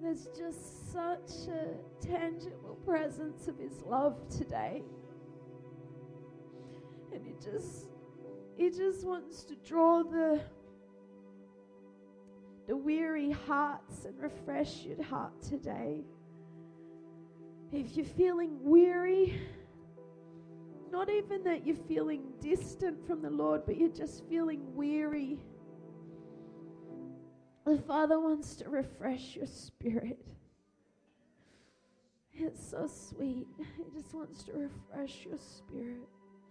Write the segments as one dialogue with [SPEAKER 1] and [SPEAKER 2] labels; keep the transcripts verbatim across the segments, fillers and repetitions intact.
[SPEAKER 1] There's just such a tangible presence of His love today. And He just, He just wants to draw the, the weary hearts and refresh your heart today. If you're feeling weary, not even that you're feeling distant from the Lord, but you're just feeling weary, the Father wants to refresh your spirit. It's so sweet. He just wants to refresh your spirit.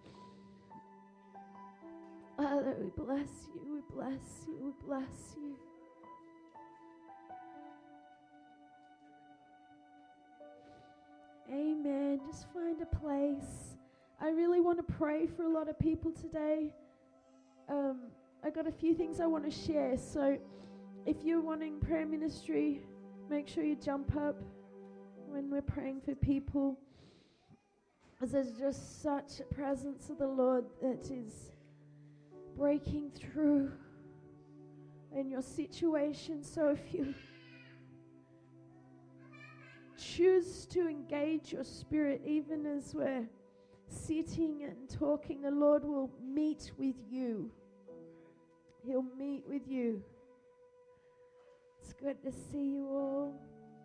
[SPEAKER 1] Father, we bless you, we bless you, we bless you. Amen. Just find a place. I really want to pray for a lot of people today. Um, I got a few things I want to share. So if you're wanting prayer ministry, make sure you jump up when we're praying for people. Because there's just such a presence of the Lord that is breaking through in your situation. So if you choose to engage your spirit, even as we're sitting and talking, the Lord will meet with you. He'll meet with you. It's good to see you all.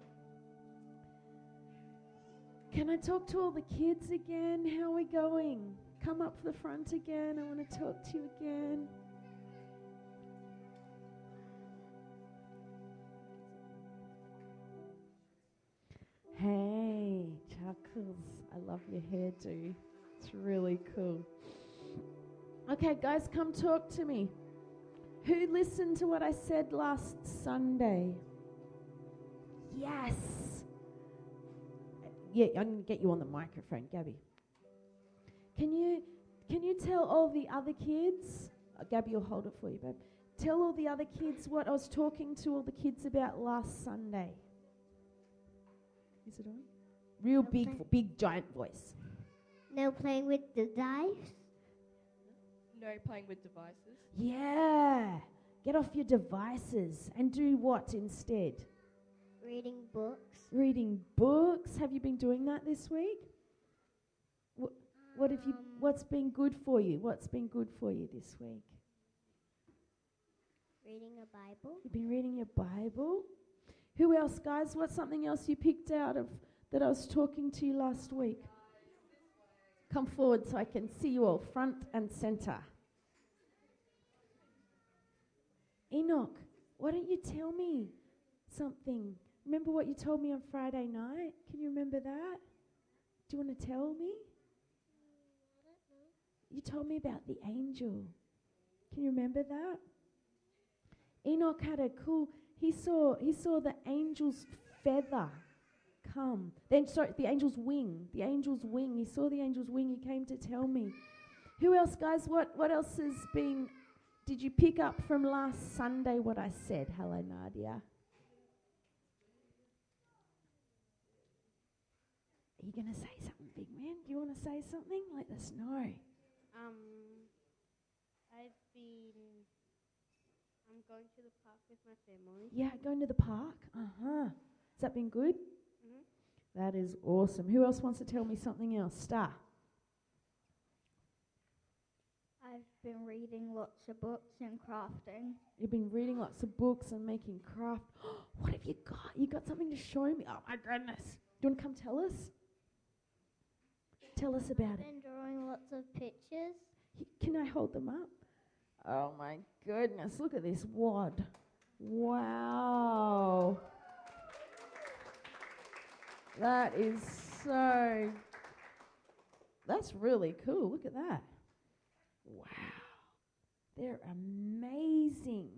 [SPEAKER 1] Can I talk to all the kids again? How are we going? Come up the front again. I want to talk to you again. Hey, Chuckles. I love your hairdo. It's really cool. Okay, guys, come talk to me. Who listened to what I said last Sunday? Yes. Yeah, I'm going to get you on the microphone, Gabby. Can you can you tell all the other kids? Uh, Gabby will hold it for you, babe. Tell all the other kids what I was talking to all the kids about last Sunday. Is it on? Real
[SPEAKER 2] No
[SPEAKER 1] big,
[SPEAKER 2] play-
[SPEAKER 1] big, giant voice.
[SPEAKER 2] No playing with the dice.
[SPEAKER 3] No playing with devices.
[SPEAKER 1] Yeah. Get off your devices and do what instead?
[SPEAKER 2] Reading books.
[SPEAKER 1] Reading books. Have you been doing that this week? What, what have you?
[SPEAKER 2] Um,
[SPEAKER 1] What's been good for you? What's been good for you this week?
[SPEAKER 2] Reading a Bible.
[SPEAKER 1] You've been reading your Bible. Who else, guys? What's something else you picked out of that I was talking to you last week? Come forward so I can see you all, front and center. Enoch, why don't you tell me something? Remember what you told me on Friday night? Can you remember that? Do you want to tell me? You told me about the angel. Can you remember that? Enoch had a cool, he saw he saw the angel's feather come. Then sorry, the angel's wing. The angel's wing. He saw the angel's wing. He came to tell me. Who else, guys? What what else has been, did you pick up from last Sunday what I said? Hello, Nadia. Are you going to say something, big man? Do you want to say something? Let us know.
[SPEAKER 4] Um, I've been, I'm going to the park with my family.
[SPEAKER 1] Yeah, going to the park. Uh-huh. Has that been good?
[SPEAKER 4] Mm-hmm.
[SPEAKER 1] That is awesome. Who else wants to tell me something else? Star.
[SPEAKER 5] I've been reading lots of books and crafting.
[SPEAKER 1] You've been reading lots of books and making craft. What have you got? You got something to show me? Oh, my goodness. Do you want to come tell us? Tell us about
[SPEAKER 5] I've
[SPEAKER 1] it.
[SPEAKER 5] been drawing lots of pictures.
[SPEAKER 1] Y- Can I hold them up? Oh, my goodness. Look at this wad. Wow. That is so... That's really cool. Look at that. Wow. They're amazing.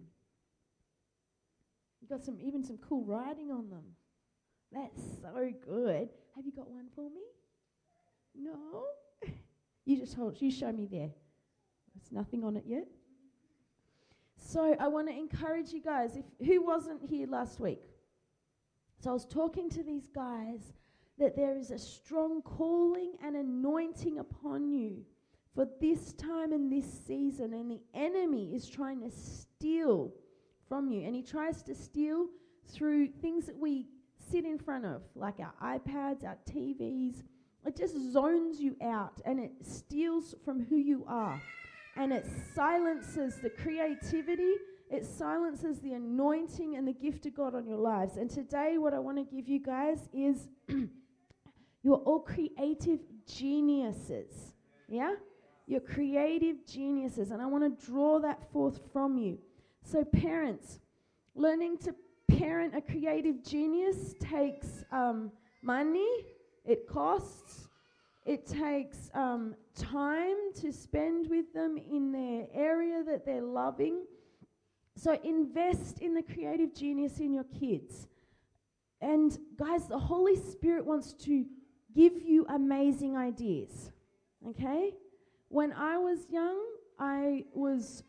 [SPEAKER 1] You got some, even some cool writing on them. That's so good. Have you got one for me? No? You just hold, you show me there. There's nothing on it yet. So I want to encourage you guys, if who wasn't here last week? So I was talking to these guys that there is a strong calling and anointing upon you for this time and this season, and the enemy is trying to steal from you, and he tries to steal through things that we sit in front of, like our iPads, our T Vs. It just zones you out and it steals from who you are. And it silences the creativity, it silences the anointing and the gift of God on your lives. And today what I want to give you guys is you're all creative geniuses. Yeah? You're creative geniuses. And I want to draw that forth from you. So parents, learning to parent a creative genius takes um, money, it costs, it takes um, time to spend with them in their area that they're loving. So invest in the creative genius in your kids. And guys, the Holy Spirit wants to give you amazing ideas. Okay? When I was young, I was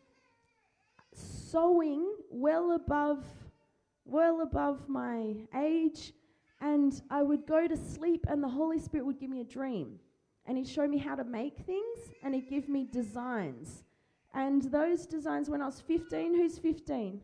[SPEAKER 1] sewing well above well above my age, and I would go to sleep and the Holy Spirit would give me a dream, and he'd show me how to make things, and he'd give me designs. And those designs, when I was fifteen, who's fifteen?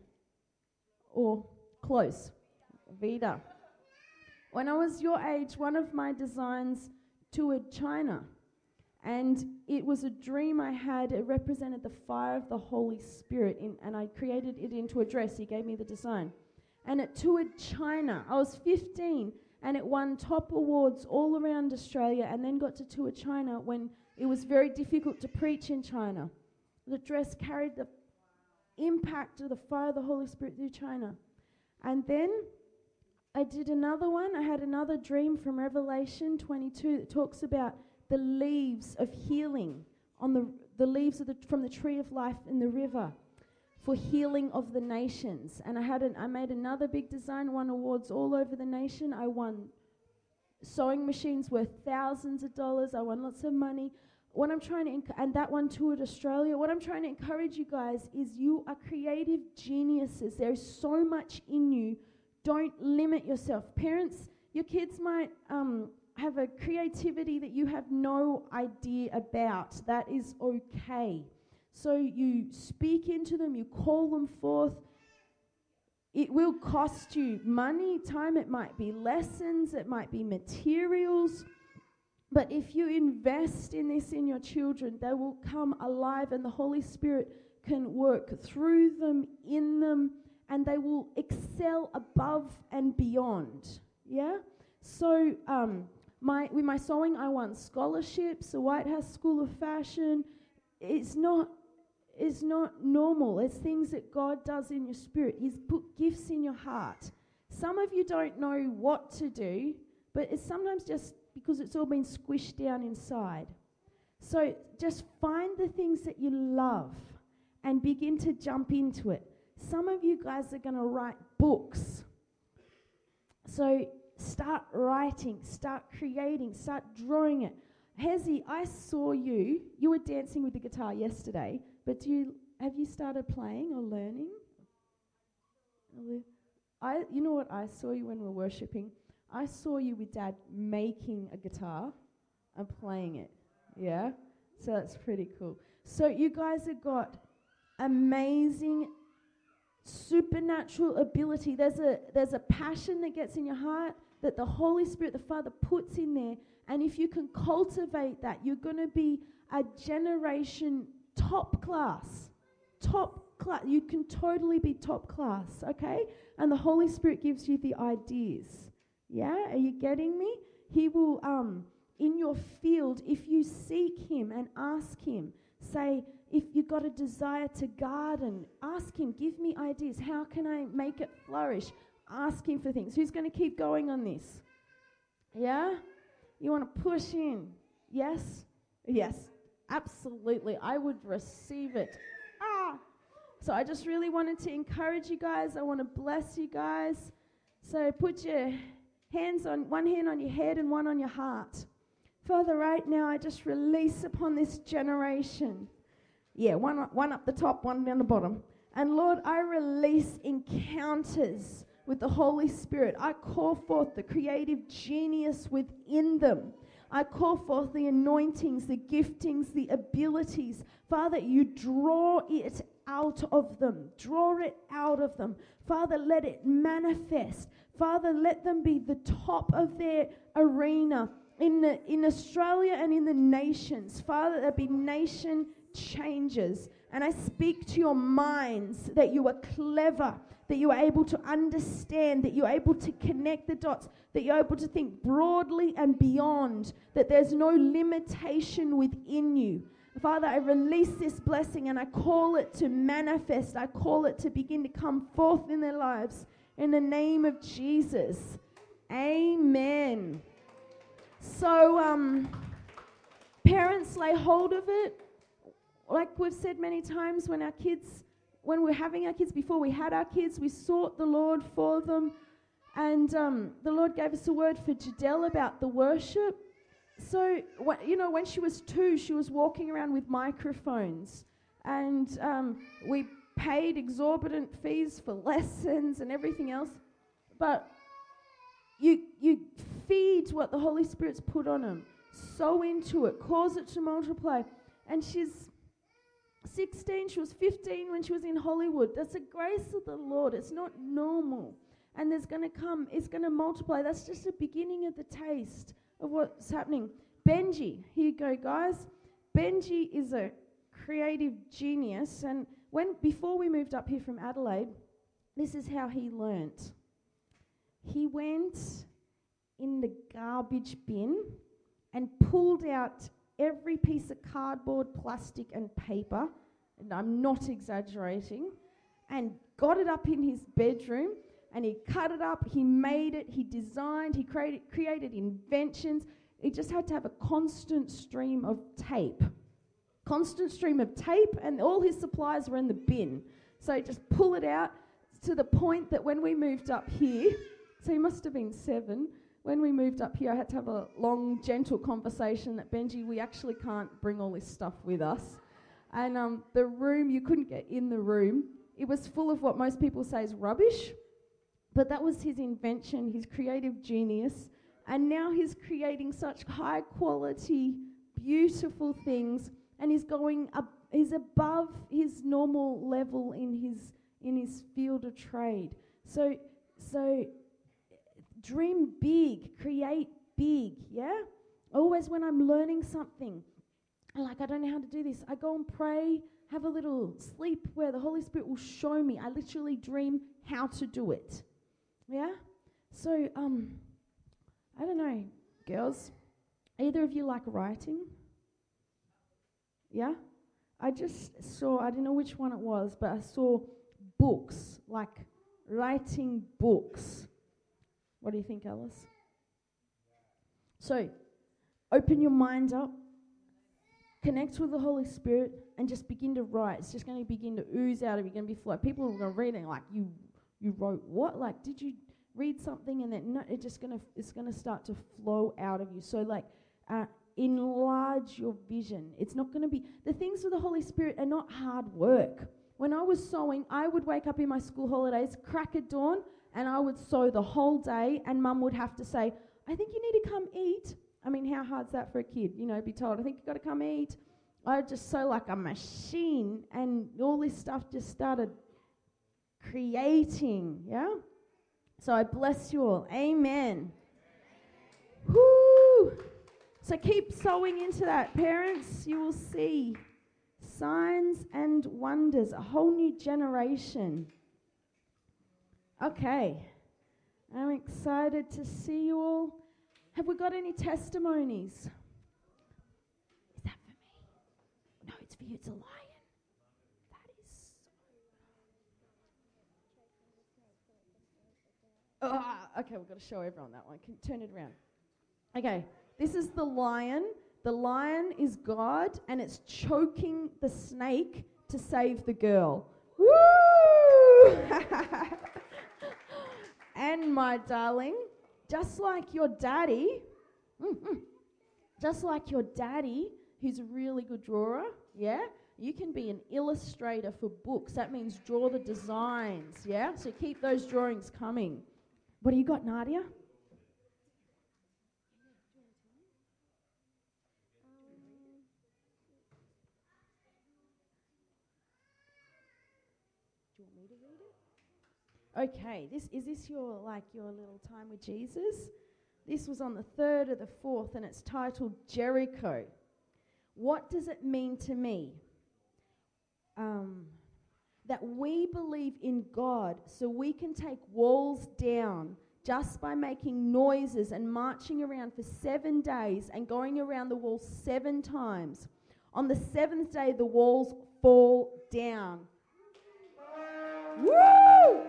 [SPEAKER 1] Or close? Vida. When I was your age, one of my designs toured China, and it was a dream I had. It represented the fire of the Holy Spirit, in, and I created it into a dress. He gave me the design. And it toured China. I was fifteen, and it won top awards all around Australia, and then got to tour China when it was very difficult to preach in China. The dress carried the impact of the fire of the Holy Spirit through China. And then I did another one. I had another dream from Revelation twenty-two that talks about the leaves of healing on the the leaves of the, from the tree of life in the river for healing of the nations. And I had an, I made another big design, won awards all over the nation. I won sewing machines worth thousands of dollars. I won lots of money. What I'm trying to, enc- and that one toured Australia. What I'm trying to encourage you guys is you are creative geniuses. There is so much in you. Don't limit yourself. Parents, your kids might um, have a creativity that you have no idea about. That is okay. So you speak into them, you call them forth. It will cost you money, time. It might be lessons, it might be materials. But if you invest in this in your children, they will come alive, and the Holy Spirit can work through them, in them, and they will excel above and beyond. Yeah? So um, my with my sewing, I won scholarships, the White House School of Fashion. It's not It's not normal. It's things that God does in your spirit. He's put gifts in your heart. Some of you don't know what to do, but it's sometimes just because it's all been squished down inside. So just find the things that you love and begin to jump into it. Some of you guys are going to write books. So start writing, start creating, start drawing it. Hezi, I saw you. You were dancing with the guitar yesterday. But do you have you started playing or learning? I, you know what I saw you when we were worshipping? I saw you with Dad making a guitar and playing it. Yeah? So that's pretty cool. So you guys have got amazing supernatural ability. There's a there's a passion that gets in your heart that the Holy Spirit, the Father, puts in there. And if you can cultivate that, you're going to be a generation top class. Top class. You can totally be top class, okay? And the Holy Spirit gives you the ideas. Yeah? Are you getting me? He will, um, in your field, if you seek Him and ask Him, say, if you've got a desire to garden, ask Him, give me ideas. How can I make it flourish? Ask Him for things. Who's going to keep going on this? Yeah? You want to push in? Yes? Yes. Absolutely. I would receive it. Ah! So I just really wanted to encourage you guys. I want to bless you guys. So put your hands on, one hand on your head and one on your heart. Father, right now I just release upon this generation. Yeah, one, one up the top, one down the bottom. And Lord, I release encounters with the Holy Spirit. I call forth the creative genius within them. I call forth the anointings, the giftings, the abilities. Father, you draw it out of them. Draw it out of them. Father, let it manifest. Father, let them be the top of their arena in the in Australia and in the nations. Father, there be nation changers. And I speak to your minds that you are clever, that you are able to understand, that you're able to connect the dots, that you're able to think broadly and beyond, that there's no limitation within you. Father, I release this blessing and I call it to manifest. I call it to begin to come forth in their lives. In the name of Jesus. Amen. So, um, parents, lay hold of it. Like we've said many times, when our kids, when we're having our kids, before we had our kids, we sought the Lord for them. And um, the Lord gave us a word for Jadelle about the worship. So, wh- you know, when she was two, she was walking around with microphones. And um, we paid exorbitant fees for lessons and everything else. But you you feed what the Holy Spirit's put on them. Sow into it. Cause it to multiply. And she's sixteen. She was fifteen when she was in Hollywood. That's the grace of the Lord. It's not normal. And there's going to come, it's going to multiply. That's just the beginning of the taste of what's happening. Benji, here you go, guys. Benji is a creative genius. And when before we moved up here from Adelaide, this is how he learnt. He went in the garbage bin and pulled out every piece of cardboard, plastic, and paper, and I'm not exaggerating, and got it up in his bedroom, and he cut it up, he made it, he designed, he created, created inventions. He just had to have a constant stream of tape. Constant stream of tape, and all his supplies were in the bin. So he just pull it out to the point that when we moved up here, so he must have been seven, when we moved up here, I had to have a long, gentle conversation that, Benji, we actually can't bring all this stuff with us. And um, the room, you couldn't get in the room. It was full of what most people say is rubbish. But that was his invention, his creative genius. And now he's creating such high quality, beautiful things. And he's going up, he's above his normal level in his in his field of trade. So, so dream big, create big, yeah? Always when I'm learning something, I'm like, I don't know how to do this, I go and pray, have a little sleep where the Holy Spirit will show me. I literally dream how to do it, yeah? So, um, I don't know, girls, either of you like writing? Yeah? I just saw, I don't know which one it was, but I saw books, like writing books. What do you think, Alice? So, open your mind up, connect with the Holy Spirit, and just begin to write. It's just going to begin to ooze out of you. You're going to be flow. People are going to read it like, you you wrote what? Like, did you read something? And then no, it's just going to it's going to start to flow out of you. So, like, uh, enlarge your vision. It's not going to be, the things of the Holy Spirit are not hard work. When I was sewing, I would wake up in my school holidays, crack at dawn, and I would sew the whole day, and Mum would have to say, I think you need to come eat. I mean, how hard's that for a kid? You know, be told, I think you've got to come eat. I just sew like a machine, and all this stuff just started creating, yeah? So I bless you all. Amen. Whoo! So keep sowing into that, parents. You will see signs and wonders, a whole new generation. Okay. I'm excited to see you all. Have we got any testimonies? Is that for me? No, it's for you. It's a lion. That is so... Oh, okay, we've got to show everyone that one. Can you turn it around? Okay, this is the lion. The lion is God, and it's choking the snake to save the girl. Woo! And my darling, just like your daddy, mm-hmm, just like your daddy, who's a really good drawer, yeah? You can be an illustrator for books. That means draw the designs, yeah? So keep those drawings coming. What do you got, Nadia? Okay, this is this your like your little time with Jesus? This was on the third of the fourth, and it's titled Jericho. What does it mean to me? Um, that we believe in God so we can take walls down just by making noises and marching around for seven days and going around the wall seven times. On the seventh day, the walls fall down. Woo!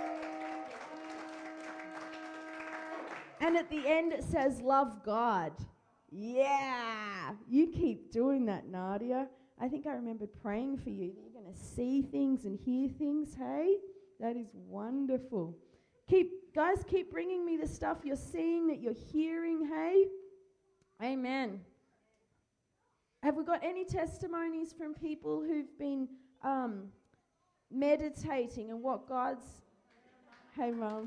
[SPEAKER 1] And at the end it says, love God. Yeah! You keep doing that, Nadia. I think I remembered praying for you that you're going to see things and hear things, hey? That is wonderful. Keep, guys, keep bringing me the stuff you're seeing, that you're hearing, hey? Amen. Have we got any testimonies from people who've been um, meditating and what God's... Hey, Mum.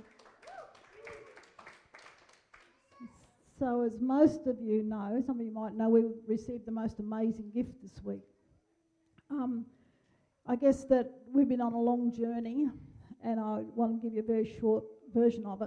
[SPEAKER 6] So as most of you know, some of you might know, we received the most amazing gift this week. Um, I guess that we've been on a long journey, and I want to give you a very short version of it.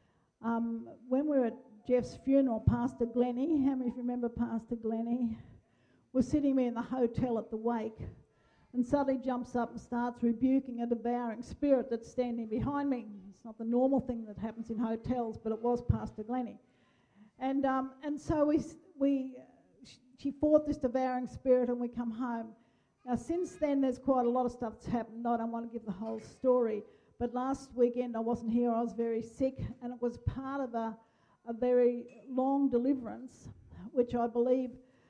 [SPEAKER 6] Um, when we were at Jeff's funeral, Pastor Glennie, how many of you remember Pastor Glennie, was sitting there in the hotel at the wake, and suddenly jumps up and starts rebuking a devouring spirit that's standing behind me. It's not the normal thing that happens in hotels, but it was Pastor Glennie. And um, and so we we sh- she fought this devouring spirit, and we come home. Now since then, there's quite a lot of stuff that's happened. I don't want to give the whole story, but last weekend I wasn't here. I was very sick, and it was part of a a very long deliverance, which I believe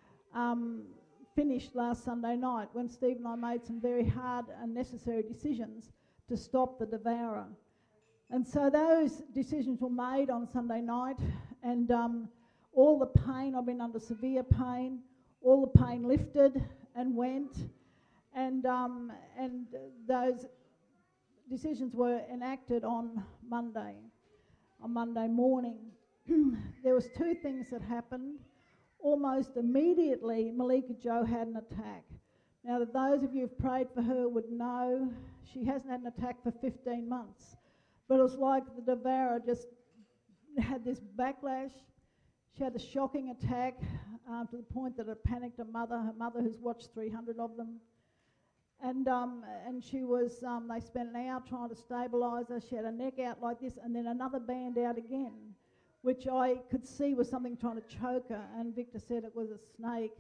[SPEAKER 6] um, finished last Sunday night when Steve and I made some very hard and necessary decisions to stop the devourer. And so those decisions were made on Sunday night, and um, all the pain, I've been under severe pain, all the pain lifted and went, and um, and those decisions were enacted on Monday, on Monday morning. There was two things that happened. Almost immediately, Malika Jo had an attack. Now, those of you who've prayed for her would know she hasn't had an attack for fifteen months. But it was like the devourer just had this backlash. She had a shocking attack um, to the point that it panicked her mother, her mother who's watched three hundred of them. And um, and she was, um, they spent an hour trying to stabilise her. She had her neck out like this, and then another band out again, which I could see was something trying to choke her, and Victor said it was a snake.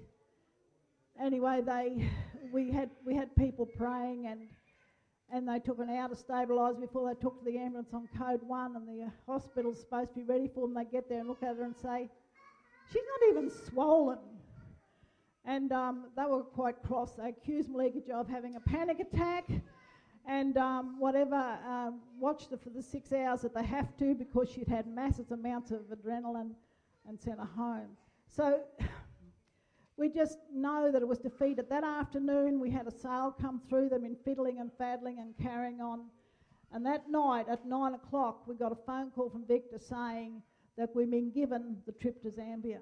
[SPEAKER 6] Anyway, they we had we had people praying, and and they took an hour to stabilise before they took to the ambulance on code one, and the hospital's supposed to be ready for them. They get there and look at her and say, she's not even swollen. And um, they were quite cross. They accused Malika Jo of having a panic attack, and um, whatever, uh, watched her for the six hours that they have to because she'd had massive amounts of adrenaline, and sent her home. So we just know that it was defeated. That afternoon we had a sale come through. They'd been fiddling and faddling and carrying on. And that night at nine o'clock we got a phone call from Victor saying that we'd been given the trip to Zambia.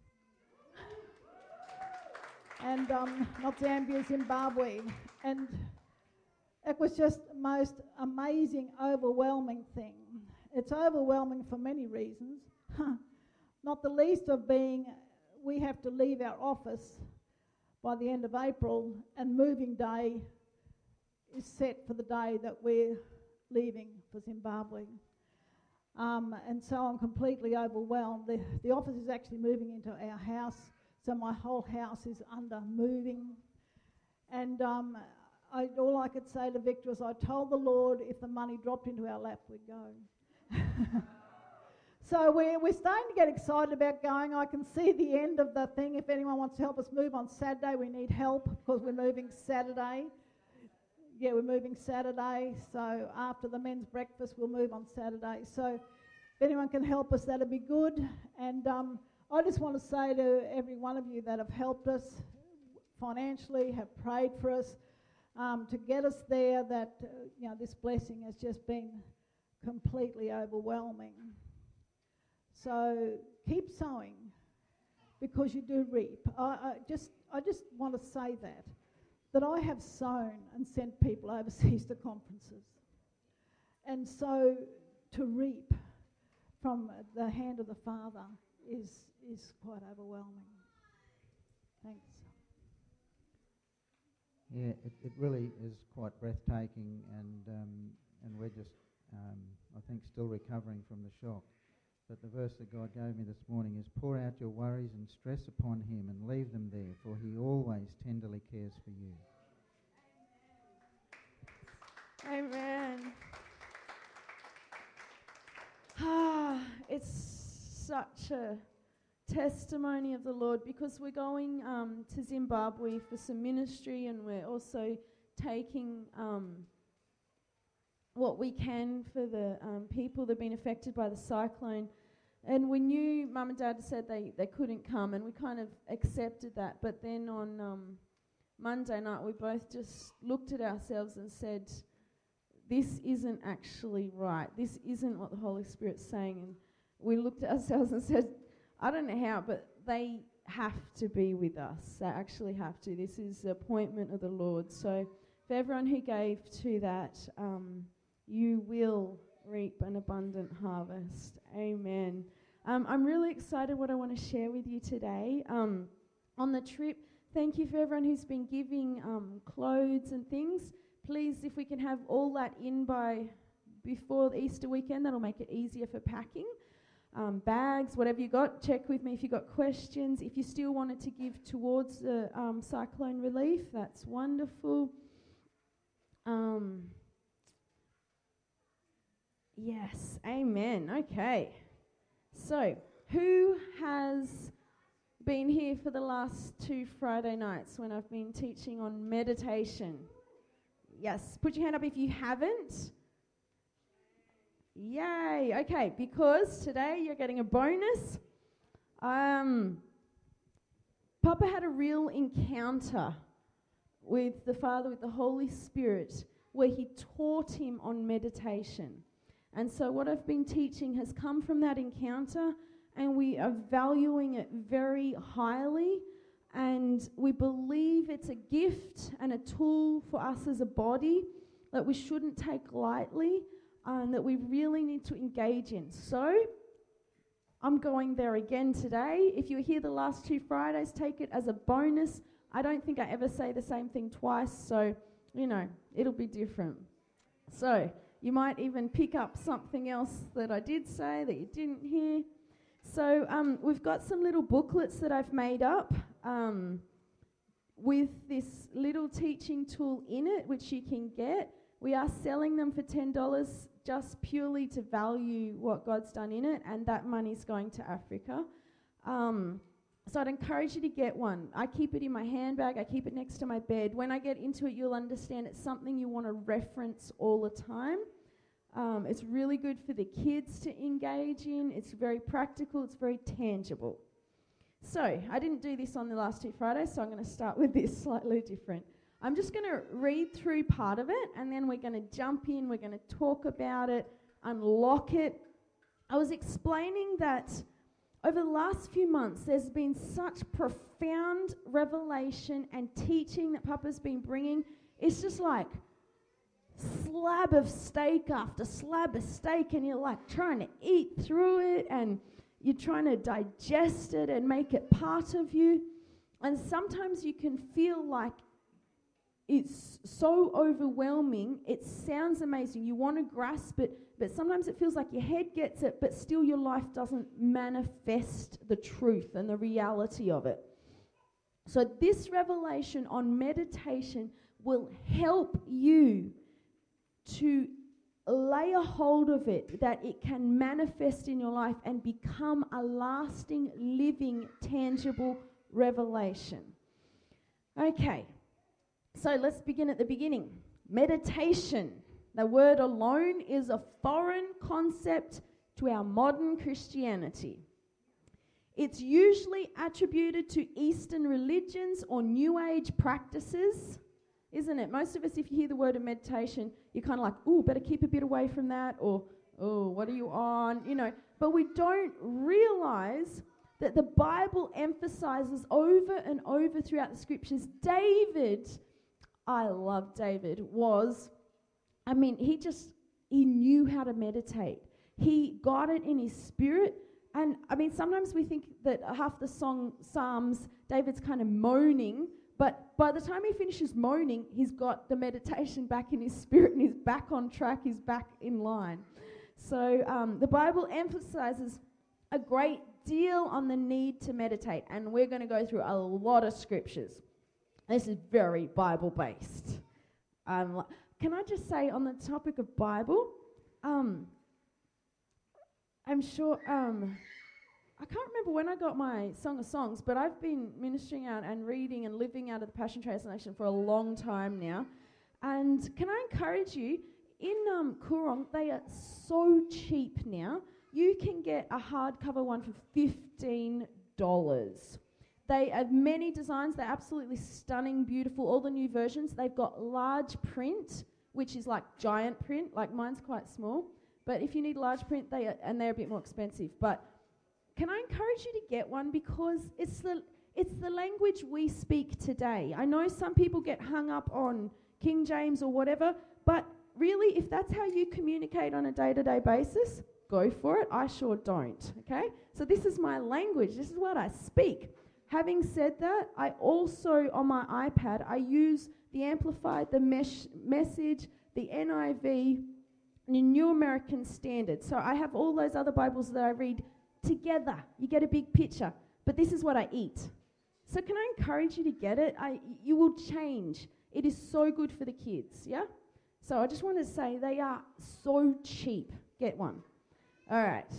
[SPEAKER 6] and um, not Zambia, Zimbabwe. And it was just the most amazing, overwhelming thing. It's overwhelming for many reasons, not the least of being we have to leave our office by the end of April, and moving day is set for the day that we're leaving for Zimbabwe. Um, and so I'm completely overwhelmed. The, the office is actually moving into our house, so my whole house is under moving. And um, I, all I could say to Victor was, I told the Lord if the money dropped into our lap, we'd go. So we're, we're starting to get excited about going. I can see the end of the thing. If anyone wants to help us move on Saturday, we need help because we're moving Saturday. Yeah, we're moving Saturday. So after the men's breakfast, we'll move on Saturday. So if anyone can help us, that'd be good. And um, I just want to say to every one of you that have helped us financially, have prayed for us, um, to get us there, that uh, you know, this blessing has just been completely overwhelming. So keep sowing, because you do reap. I, I just I just want to say that, that I have sown and sent people overseas to conferences. and so to reap from the hand of the Father is is quite overwhelming. Thanks.
[SPEAKER 7] Yeah, it, it really is quite breathtaking, and um, and we're just, um, I think, still recovering from the shock. But the verse that God gave me this morning is, pour out your worries and stress upon him and leave them there, for he always tenderly cares for you.
[SPEAKER 1] Amen. Ah, it's such a testimony of the Lord, because we're going um, to Zimbabwe for some ministry, and we're also taking um, what we can for the um, people that have been affected by the cyclone. And we knew Mum and Dad said they, they couldn't come, and we kind of accepted that. But then on um, Monday night, we both just looked at ourselves and said, this isn't actually right. This isn't what the Holy Spirit's saying. And we looked at ourselves and said, I don't know how, but they have to be with us. They actually have to. This is the appointment of the Lord. So for everyone who gave to that, um, you will reap an abundant harvest. Amen. Um, I'm really excited what I want to share with you today. Um, on the trip, thank you for everyone who's been giving um, clothes and things. Please, if we can have all that in by before the Easter weekend, that'll make it easier for packing. Um, bags, whatever you got, check with me if you got questions. If you still wanted to give towards the um, cyclone relief, that's wonderful. Um, yes, amen. Okay. So, who has been here for the last two Friday nights when I've been teaching on meditation? Yes, put your hand up if you haven't. Yay, okay, because today you're getting a bonus. Um, Papa had a real encounter with the Father, with the Holy Spirit, where he taught him on meditation. And so what I've been teaching has come from that encounter, and we are valuing it very highly, and we believe it's a gift and a tool for us as a body that we shouldn't take lightly, and that we really need to engage in. So, I'm going there again today. If you were here the last two Fridays, take it as a bonus. I don't think I ever say the same thing twice, so, you know, it'll be different. So, you might even pick up something else that I did say that you didn't hear. So, um, we've got some little booklets that I've made up um, with this little teaching tool in it, which you can get. We are selling them for ten dollars just purely to value what God's done in it, and that money's going to Africa. Um, so I'd encourage you to get one. I keep it in my handbag. I keep it next to my bed. When I get into it, you'll understand it's something you want to reference all the time. Um, it's really good for the kids to engage in. It's very practical. It's very tangible. So I didn't do this on the last two Fridays, so I'm going to start with this slightly different. I'm just going to read through part of it, and then we're going to jump in, we're going to talk about it, unlock it. I was explaining that over the last few months, there's been such profound revelation and teaching that Papa's been bringing. It's just like slab of steak after slab of steak, and you're like trying to eat through it, and you're trying to digest it and make it part of you. And sometimes you can feel like it's so overwhelming. It sounds amazing. You want to grasp it, but sometimes it feels like your head gets it, but still your life doesn't manifest the truth and the reality of it. So this revelation on meditation will help you to lay a hold of it, that it can manifest in your life and become a lasting, living, tangible revelation. Okay. So let's begin at the beginning. Meditation. The word alone is a foreign concept to our modern Christianity. It's usually attributed to Eastern religions or New Age practices, isn't it? Most of us, if you hear the word of meditation, you're kind of like, ooh, better keep a bit away from that, or, oh, what are you on? You know, but we don't realize that the Bible emphasizes over and over throughout the scriptures. David, I love David, was, I mean, he just he knew how to meditate. He got it in his spirit. And I mean, sometimes we think that half the song Psalms, David's kind of moaning, but by the time he finishes moaning, he's got the meditation back in his spirit and he's back on track, he's back in line. So um, the Bible emphasizes a great deal on the need to meditate, and we're going to go through a lot of scriptures. This is very Bible-based. Um, can I just say on the topic of Bible, um, I'm sure... Um, I can't remember when I got my Song of Songs, but I've been ministering out and reading and living out of the Passion Translation for a long time now. And can I encourage you, in um, Koorong, they are so cheap now. You can get a hardcover one for fifteen dollars. They have many designs. They're absolutely stunning, beautiful. All the new versions. They've got large print, which is like giant print. Like mine's quite small. But if you need large print, they are, and they're a bit more expensive. But can I encourage you to get one, because it's the it's the language we speak today. I know some people get hung up on King James or whatever, but really, if that's how you communicate on a day-to-day basis, go for it. I sure don't, okay? So this is my language. This is what I speak. Having said that, I also, on my iPad, I use the Amplified, the mesh Message, the N I V, and the New American Standard. So I have all those other Bibles that I read together. You get a big picture. But this is what I eat. So can I encourage you to get it? I, you will change. It is so good for the kids, yeah? So I just want to say they are so cheap. Get one. All right.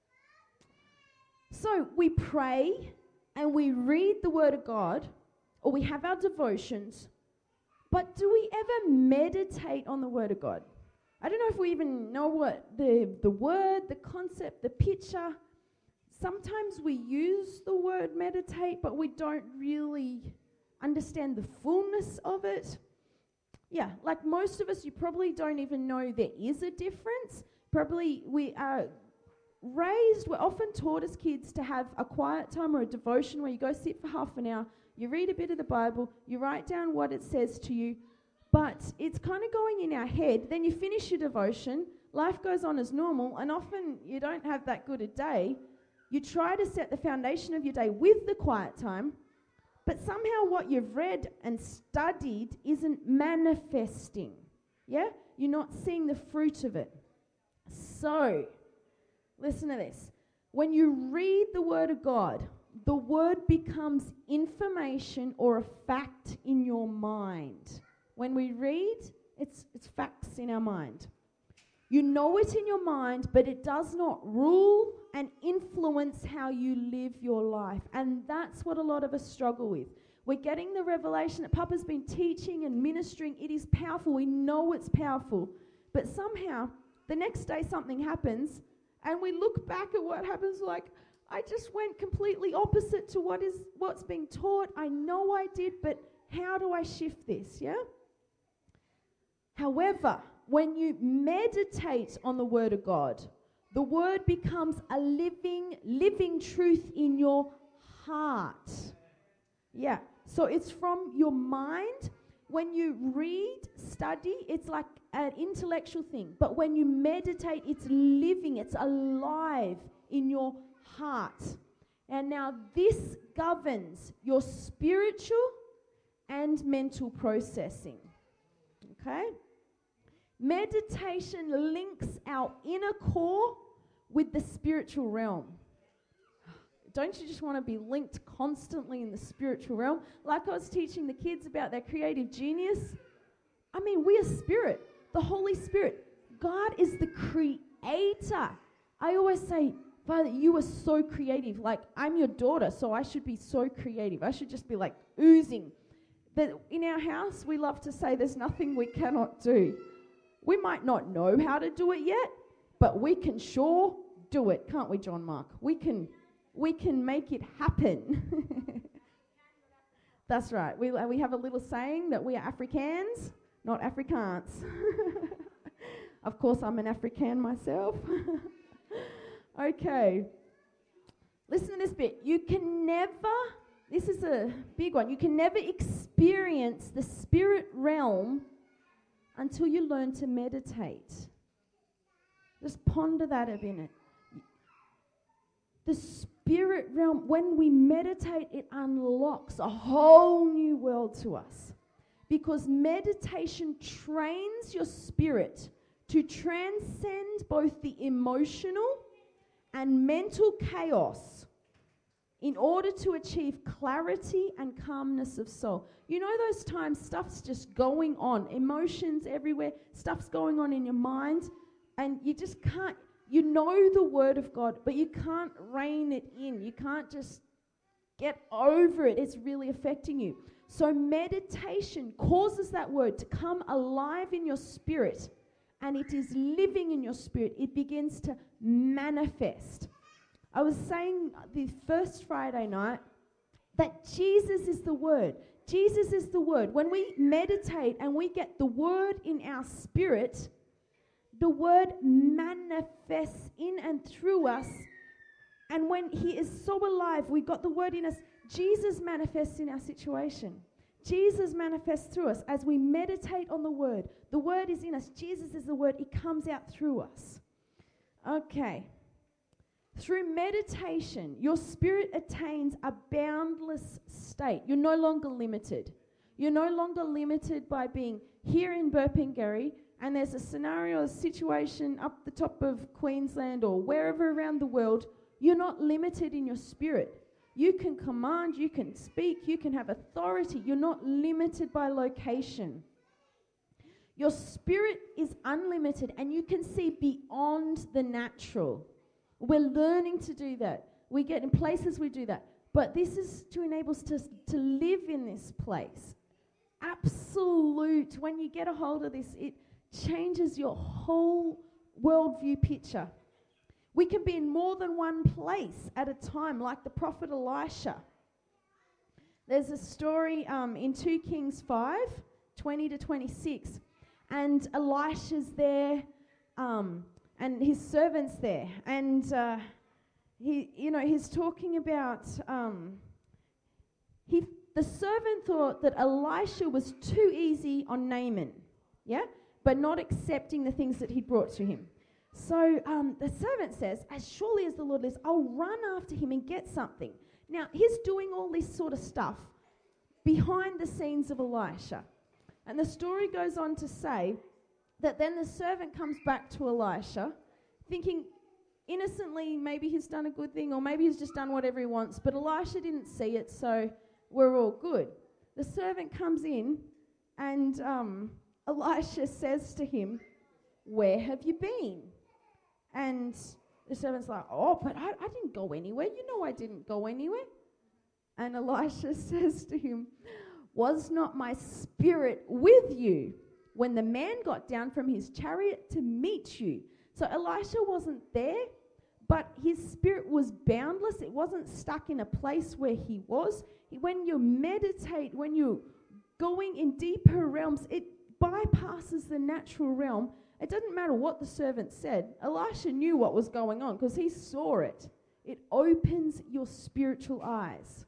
[SPEAKER 1] So we pray and we read the Word of God, or we have our devotions, but do we ever meditate on the Word of God? I don't know if we even know what the, the word, the concept, the picture. Sometimes we use the word meditate, but we don't really understand the fullness of it. Yeah, like most of us, you probably don't even know there is a difference. Probably we are raised, we're often taught as kids to have a quiet time or a devotion where you go sit for half an hour, you read a bit of the Bible, you write down what it says to you, but it's kind of going in our head. Then you finish your devotion, life goes on as normal, and often you don't have that good a day. You try to set the foundation of your day with the quiet time, but somehow what you've read and studied isn't manifesting. Yeah? You're not seeing the fruit of it. So, listen to this. When you read the Word of God, the Word becomes information or a fact in your mind. When we read, it's, it's facts in our mind. You know it in your mind, but it does not rule and influence how you live your life. And that's what a lot of us struggle with. We're getting the revelation that Papa's been teaching and ministering. It is powerful. We know it's powerful. But somehow, the next day something happens, and we look back at what happens like, I just went completely opposite to what is, what's being taught. I know I did, but how do I shift this, yeah? However, when you meditate on the Word of God, the Word becomes a living, living truth in your heart. Yeah, so it's from your mind. When you read, study, it's like an intellectual thing. But when you meditate, it's living, it's alive in your heart. And now this governs your spiritual and mental processing. Okay? Meditation links our inner core with the spiritual realm. Don't you just want to be linked constantly in the spiritual realm? Like I was teaching the kids about their creative genius. I mean, we are spirit, the Holy Spirit. God is the creator. I always say, Father, you are so creative. Like, I'm your daughter, so I should be so creative. I should just be like oozing. That in our house, we love to say there's nothing we cannot do. We might not know how to do it yet, but we can sure do it, can't we, John Mark? We can we can make it happen. That's right. We, uh, we have a little saying that we are Africans, not Afrikaans. Of course, I'm an African myself. Okay. Listen to this bit. You can never, this is a big one, you can never experience the spirit realm until you learn to meditate. Just ponder that a minute. The spirit realm, when we meditate, it unlocks a whole new world to us. Because meditation trains your spirit to transcend both the emotional and mental chaos in order to achieve clarity and calmness of soul. You know those times stuff's just going on, emotions everywhere, stuff's going on in your mind, and you just can't, you know the word of God, but you can't rein it in. You can't just get over it. It's really affecting you. So meditation causes that word to come alive in your spirit, and it is living in your spirit. It begins to manifest. I was saying the first Friday night that Jesus is the Word. Jesus is the Word. When we meditate and we get the Word in our spirit, the Word manifests in and through us. And when He is so alive, we got the Word in us, Jesus manifests in our situation. Jesus manifests through us as we meditate on the Word. The Word is in us. Jesus is the Word. It comes out through us. Okay. Through meditation, your spirit attains a boundless state. You're no longer limited. You're no longer limited by being here in Burpengary and there's a scenario, a situation up the top of Queensland or wherever around the world. You're not limited in your spirit. You can command, you can speak, you can have authority. You're not limited by location. Your spirit is unlimited and you can see beyond the natural. We're learning to do that. We get in places we do that. But this is to enable us to, to live in this place. Absolute. When you get a hold of this, it changes your whole worldview picture. We can be in more than one place at a time, like the prophet Elisha. There's a story um, in two Kings five, twenty to twenty-six. And Elisha's there. Um, And his servant's there, and uh, he, you know, he's talking about. Um, he, the servant thought that Elisha was too easy on Naaman, yeah, but not accepting the things that he brought to him. So um, the servant says, "As surely as the Lord lives, I'll run after him and get something." Now he's doing all this sort of stuff behind the scenes of Elisha, and the story goes on to say that then the servant comes back to Elisha, thinking innocently maybe he's done a good thing or maybe he's just done whatever he wants, but Elisha didn't see it, so we're all good. The servant comes in and um, Elisha says to him, "Where have you been?" And the servant's like, "Oh, but I, I didn't go anywhere. You know I didn't go anywhere." And Elisha says to him, "Was not my spirit with you when the man got down from his chariot to meet you?" So Elisha wasn't there, but his spirit was boundless. It wasn't stuck in a place where he was. When you meditate, when you're going in deeper realms, it bypasses the natural realm. It doesn't matter what the servant said. Elisha knew what was going on because he saw it. It opens your spiritual eyes.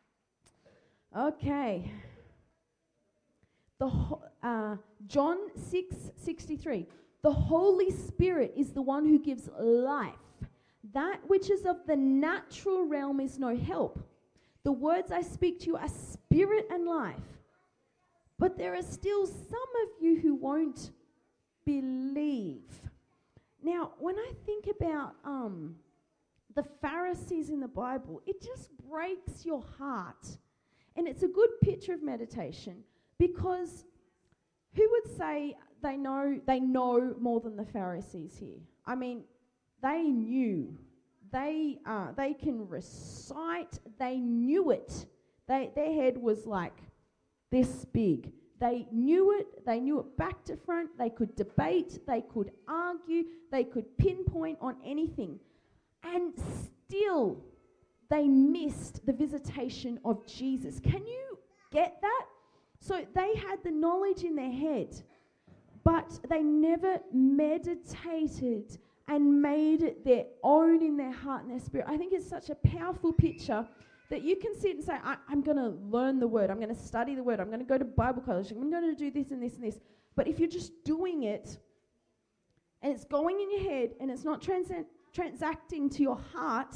[SPEAKER 1] Okay. The ho- uh, John six sixty-three. The Holy Spirit is the one who gives life. That which is of the natural realm is no help. The words I speak to you are spirit and life. But there are still some of you who won't believe. Now, when I think about um, the Pharisees in the Bible, it just breaks your heart. And it's a good picture of meditation. Because who would say they know they know more than the Pharisees here? I mean, they knew. They uh, they can recite. They knew it. They their head was like this big. They knew it. They knew it back to front. They could debate. They could argue. They could pinpoint on anything. And still, they missed the visitation of Jesus. Can you get that? So they had the knowledge in their head, but they never meditated and made it their own in their heart and their spirit. I think it's such a powerful picture that you can sit and say, I, I'm going to learn the word, I'm going to study the word, I'm going to go to Bible college, I'm going to do this and this and this. But if you're just doing it, and it's going in your head and it's not transa- transacting to your heart,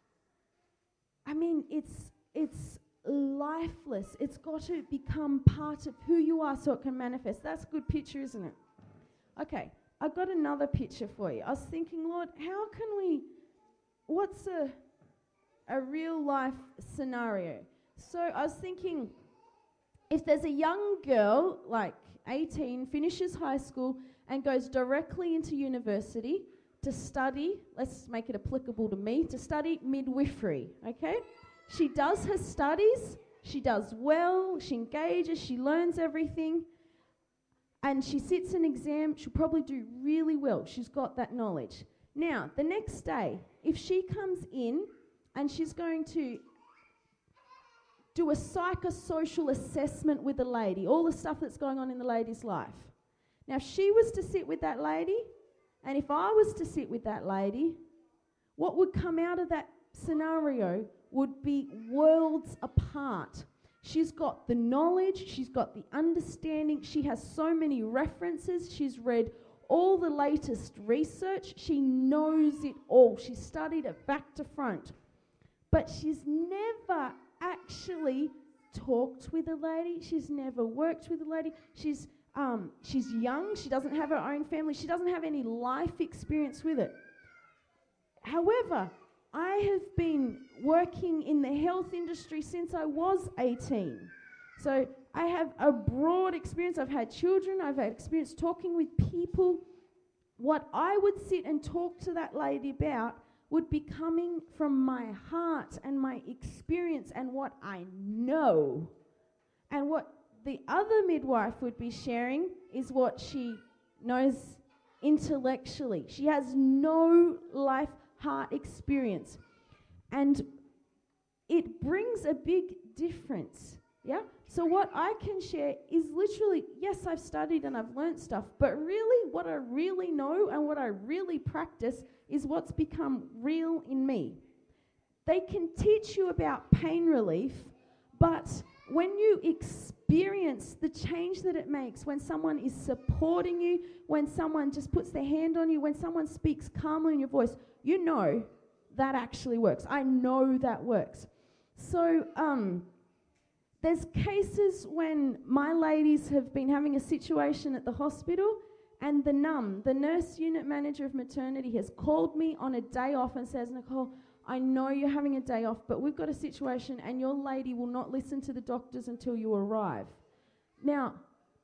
[SPEAKER 1] I mean, it's it's lifeless. It's got to become part of who you are so it can manifest. That's a good picture, isn't it? Okay, I've got another picture for you. I was thinking, Lord, how can we, what's a, a real life scenario? So I was thinking, if there's a young girl, like eighteen, finishes high school and goes directly into university to study, let's make it applicable to me, to study midwifery, okay? She does her studies, she does well, she engages, she learns everything, and she sits an exam, she'll probably do really well. She's got that knowledge. Now, the next day, if she comes in and she's going to do a psychosocial assessment with the lady, all the stuff that's going on in the lady's life. Now, if she was to sit with that lady, and if I was to sit with that lady, what would come out of that scenario would be worlds apart. She's got the knowledge, she's got the understanding, she has so many references, she's read all the latest research, she knows it all, she's studied it back to front. But she's never actually talked with a lady, she's never worked with a lady, she's um, she's young, she doesn't have her own family, she doesn't have any life experience with it. However, I have been working in the health industry since I was eighteen. So I have a broad experience. I've had children, I've had experience talking with people. What I would sit and talk to that lady about would be coming from my heart and my experience and what I know. And what the other midwife would be sharing is what she knows intellectually. She has no life heart experience. And it brings a big difference. Yeah? So what I can share is literally, yes, I've studied and I've learnt stuff, but really what I really know and what I really practice is what's become real in me. They can teach you about pain relief, but when you experience the change that it makes, when someone is supporting you, when someone just puts their hand on you, when someone speaks calmly in your voice, you know that actually works. I know that works. So um, there's cases when my ladies have been having a situation at the hospital and the N U M, the nurse unit manager of maternity, has called me on a day off and says, Nicole, I know you're having a day off, but we've got a situation and your lady will not listen to the doctors until you arrive. Now,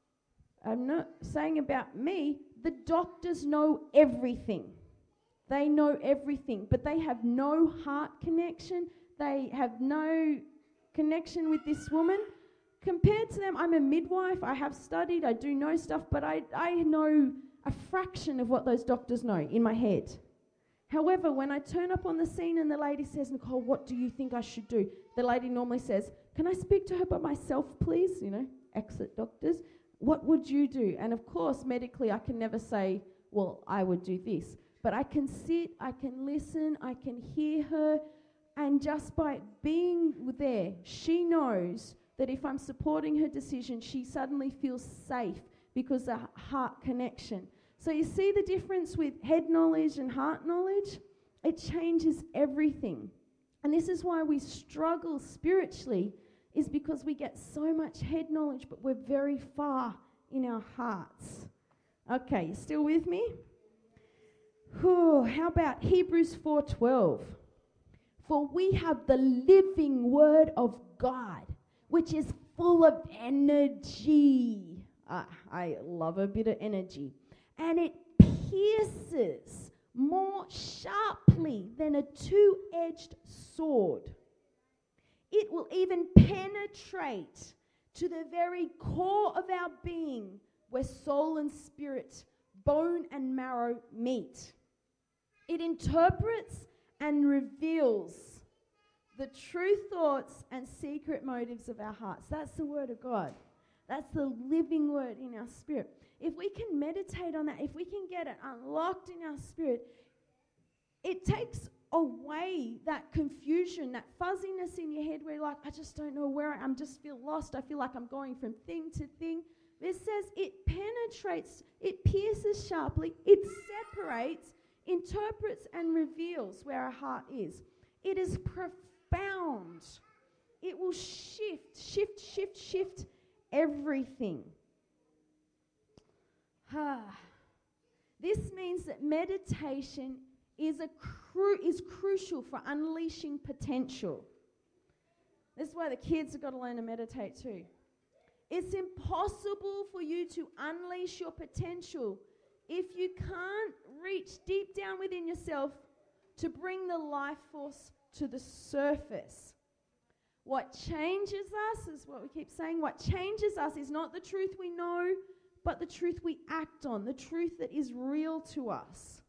[SPEAKER 1] I'm not saying about me, the doctors know everything. They know everything, but they have no heart connection. They have no connection with this woman. Compared to them, I'm a midwife. I have studied. I do know stuff, but I, I know a fraction of what those doctors know in my head. However, when I turn up on the scene and the lady says, Nicole, what do you think I should do? The lady normally says, can I speak to her by myself, please? You know, exit doctors. What would you do? And of course, medically, I can never say, well, I would do this. But I can sit, I can listen, I can hear her, and just by being there, she knows that if I'm supporting her decision, she suddenly feels safe because of heart connection. So you see the difference with head knowledge and heart knowledge? It changes everything. And this is why we struggle spiritually, is because we get so much head knowledge, but we're very far in our hearts. Okay, you still with me? Whew, how about Hebrews four twelve? For we have the living word of God, which is full of energy. Ah, I love a bit of energy. And it pierces more sharply than a two-edged sword. It will even penetrate to the very core of our being, where soul and spirit, bone and marrow meet. It interprets and reveals the true thoughts and secret motives of our hearts. That's the word of God. That's the living word in our spirit. If we can meditate on that, if we can get it unlocked in our spirit, it takes away that confusion, that fuzziness in your head where you're like, I just don't know where I am, just feel lost. I feel like I'm going from thing to thing. It says it penetrates, it pierces sharply, it separates, interprets, and reveals where our heart is. It is profound. It will shift, shift, shift, shift everything. Ah. This means that meditation is a cru- is crucial for unleashing potential. This is why the kids have got to learn to meditate too. It's impossible for you to unleash your potential if you can't reach deep down within yourself to bring the life force to the surface. What changes us is what we keep saying. What changes us is not the truth we know, but the truth we act on, the truth that is real to us.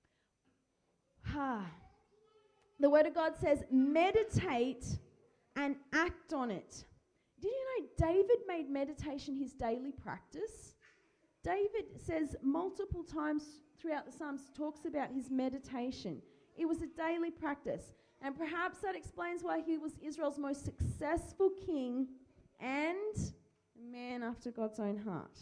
[SPEAKER 1] Ah. The Word of God says, meditate and act on it. Did you know David made meditation his daily practice? David says multiple times throughout the Psalms, talks about his meditation. It was a daily practice. And perhaps that explains why he was Israel's most successful king and a man after God's own heart.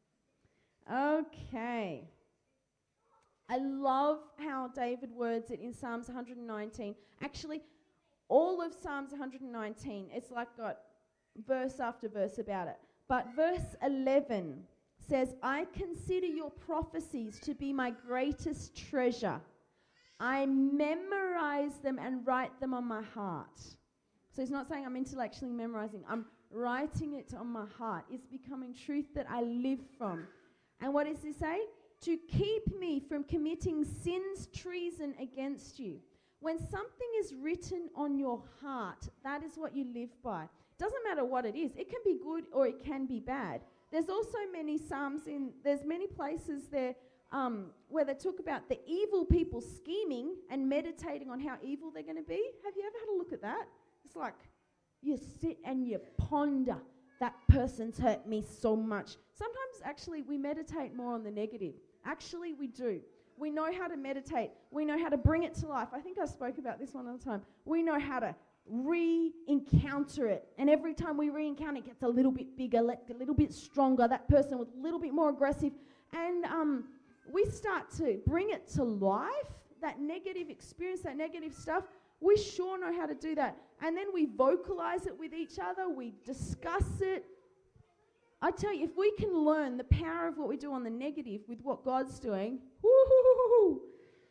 [SPEAKER 1] Okay. I love how David words it in Psalms one hundred nineteen. Actually, all of Psalms one hundred nineteen, it's like got verse after verse about it. But verse eleven says, I consider your prophecies to be my greatest treasure. I memorize them and write them on my heart. So he's not saying I'm intellectually memorizing. I'm writing it on my heart. It's becoming truth that I live from. And what does he say? To keep me from committing sin's treason against you. When something is written on your heart, that is what you live by. Doesn't matter what it is. It can be good or it can be bad. There's also many psalms in, there's many places there um, where they talk about the evil people scheming and meditating on how evil they're going to be. Have you ever had a look at that? It's like you sit and you ponder, that person's hurt me so much. Sometimes actually we meditate more on the negative. Actually we do. We know how to meditate. We know how to bring it to life. I think I spoke about this one other time. We know how to re-encounter it. And every time we re-encounter it, it gets a little bit bigger, a little bit stronger. That person was a little bit more aggressive. And um, we start to bring it to life, that negative experience, that negative stuff. We sure know how to do that. And then we vocalize it with each other. We discuss it. I tell you, if we can learn the power of what we do on the negative with what God's doing, woo-hoo-hoo-hoo,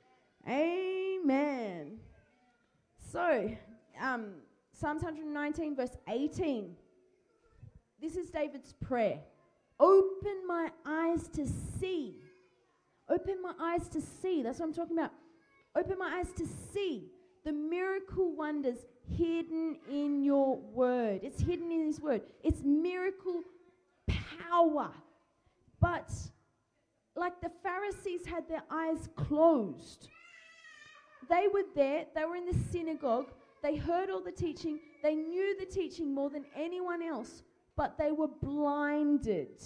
[SPEAKER 1] amen. So, um, Psalms one hundred nineteen, verse eighteen. This is David's prayer. Open my eyes to see. Open my eyes to see. That's what I'm talking about. Open my eyes to see the miracle wonders hidden in your word. It's hidden in his word. It's miracle power. But like the Pharisees had their eyes closed. They were there. They were in the synagogue. They heard all the teaching. They knew the teaching more than anyone else. But they were blinded.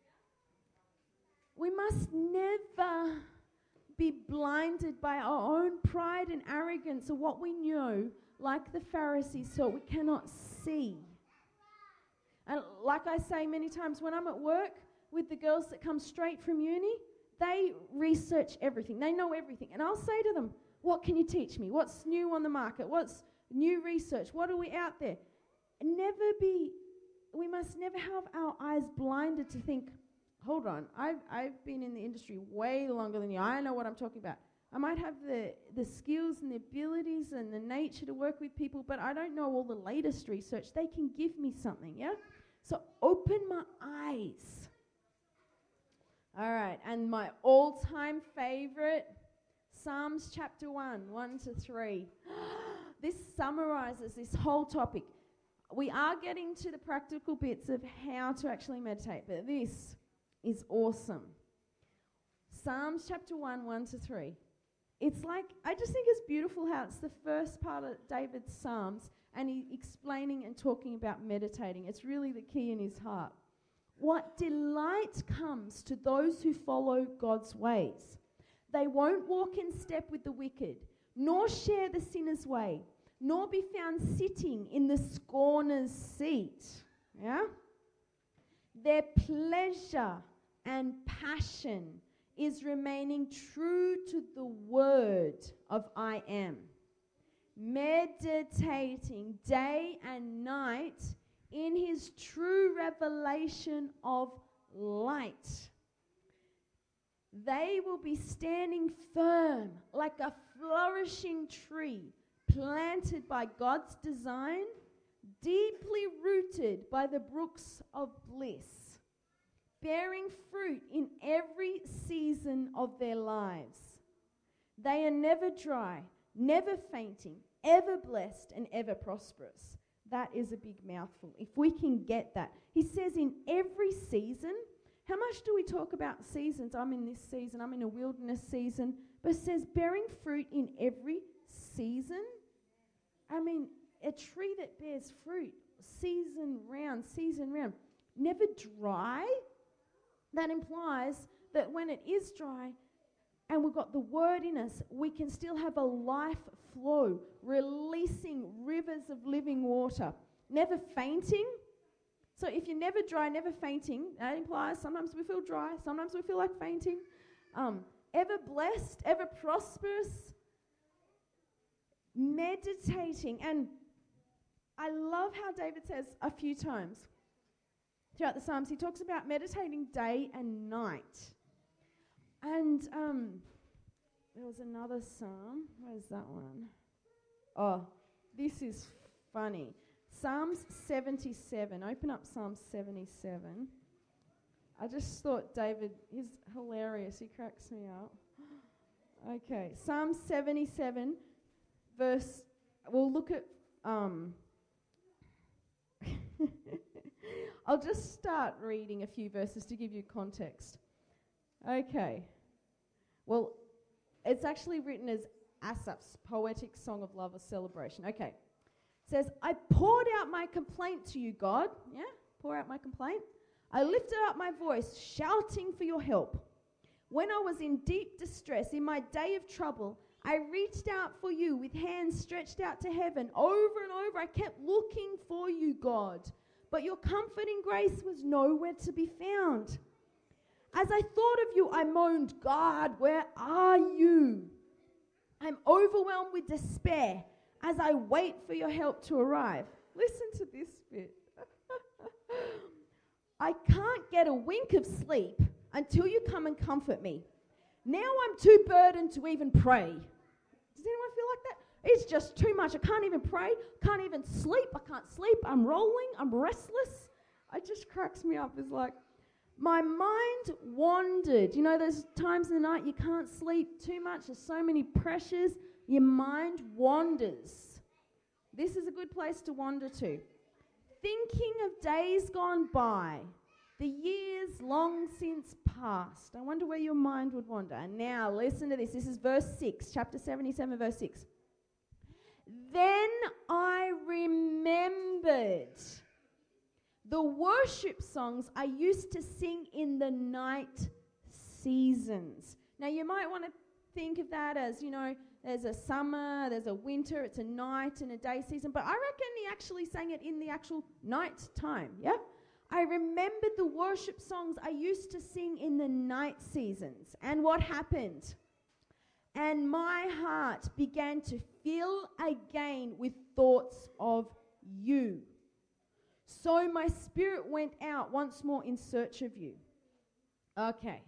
[SPEAKER 1] We must never be blinded by our own pride and arrogance of what we know, like the Pharisees, so we cannot see. And like I say many times, when I'm at work with the girls that come straight from uni, they research everything. They know everything. And I'll say to them, what can you teach me? What's new on the market? What's new research? What are we out there? And never be, we must never have our eyes blinded to think, hold on, I've, I've been in the industry way longer than you. I know what I'm talking about. I might have the, the skills and the abilities and the nature to work with people, but I don't know all the latest research. They can give me something, yeah? So open my eyes. All right, and my all-time favorite, Psalms chapter one, one to three. This summarizes this whole topic. We are getting to the practical bits of how to actually meditate, but this is awesome. Psalms chapter one, one to three. It's like, I just think it's beautiful how it's the first part of David's Psalms and he explaining and talking about meditating. It's really the key in his heart. What delight comes to those who follow God's ways. They won't walk in step with the wicked, nor share the sinner's way, nor be found sitting in the scorner's seat. Yeah? Their pleasure and passion is remaining true to the word of I am, meditating day and night in his true revelation of light. They will be standing firm like a flourishing tree planted by God's design, deeply rooted by the brooks of bliss, bearing fruit in every season of their lives. They are never dry, never fainting, ever blessed, and ever prosperous. That is a big mouthful. If we can get that. He says in every season, how much do we talk about seasons? I'm in this season, I'm in a wilderness season, but it says bearing fruit in every season. I mean, a tree that bears fruit, season round, season round, never dry. That implies that when it is dry and we've got the word in us, we can still have a life flow, releasing rivers of living water, never fainting. So if you're never dry, never fainting, that implies sometimes we feel dry, sometimes we feel like fainting. Um, ever blessed, ever prosperous, meditating. And I love how David says a few times throughout the Psalms, he talks about meditating day and night. And um, there was another psalm. Where's that one? Oh, this is funny. Psalms seventy-seven. Open up Psalm seventy-seven. I just thought David, he's hilarious. He cracks me up. Okay, Psalm seventy-seven, verse, we'll look at, um, I'll just start reading a few verses to give you context. Okay. Well, it's actually written as Asaph's poetic song of love or celebration. Okay. It says, I poured out my complaint to you, God. Yeah? Pour out my complaint. I lifted up my voice, shouting for your help. When I was in deep distress, in my day of trouble, I reached out for you with hands stretched out to heaven. Over and over, I kept looking for you, God. But your comforting grace was nowhere to be found. As I thought of you, I moaned, God, where are you? I'm overwhelmed with despair as I wait for your help to arrive. Listen to this bit. I can't get a wink of sleep until you come and comfort me. Now I'm too burdened to even pray. Does anyone feel like that? It's just too much. I can't even pray. Can't even sleep. I can't sleep. I'm rolling. I'm restless. It just cracks me up. It's like, my mind wandered. You know, there's times in the night you can't sleep too much. There's so many pressures. Your mind wanders. This is a good place to wander to. Thinking of days gone by, the years long since past. I wonder where your mind would wander. And now, listen to this. This is verse six, chapter seventy-seven, verse six. Then I remembered the worship songs I used to sing in the night seasons. Now, you might want to think of that as, you know, there's a summer, there's a winter, it's a night and a day season. But I reckon he actually sang it in the actual night time, yeah? I remembered the worship songs I used to sing in the night seasons. And what happened? And my heart began to fill again with thoughts of you. So my spirit went out once more in search of you. Okay.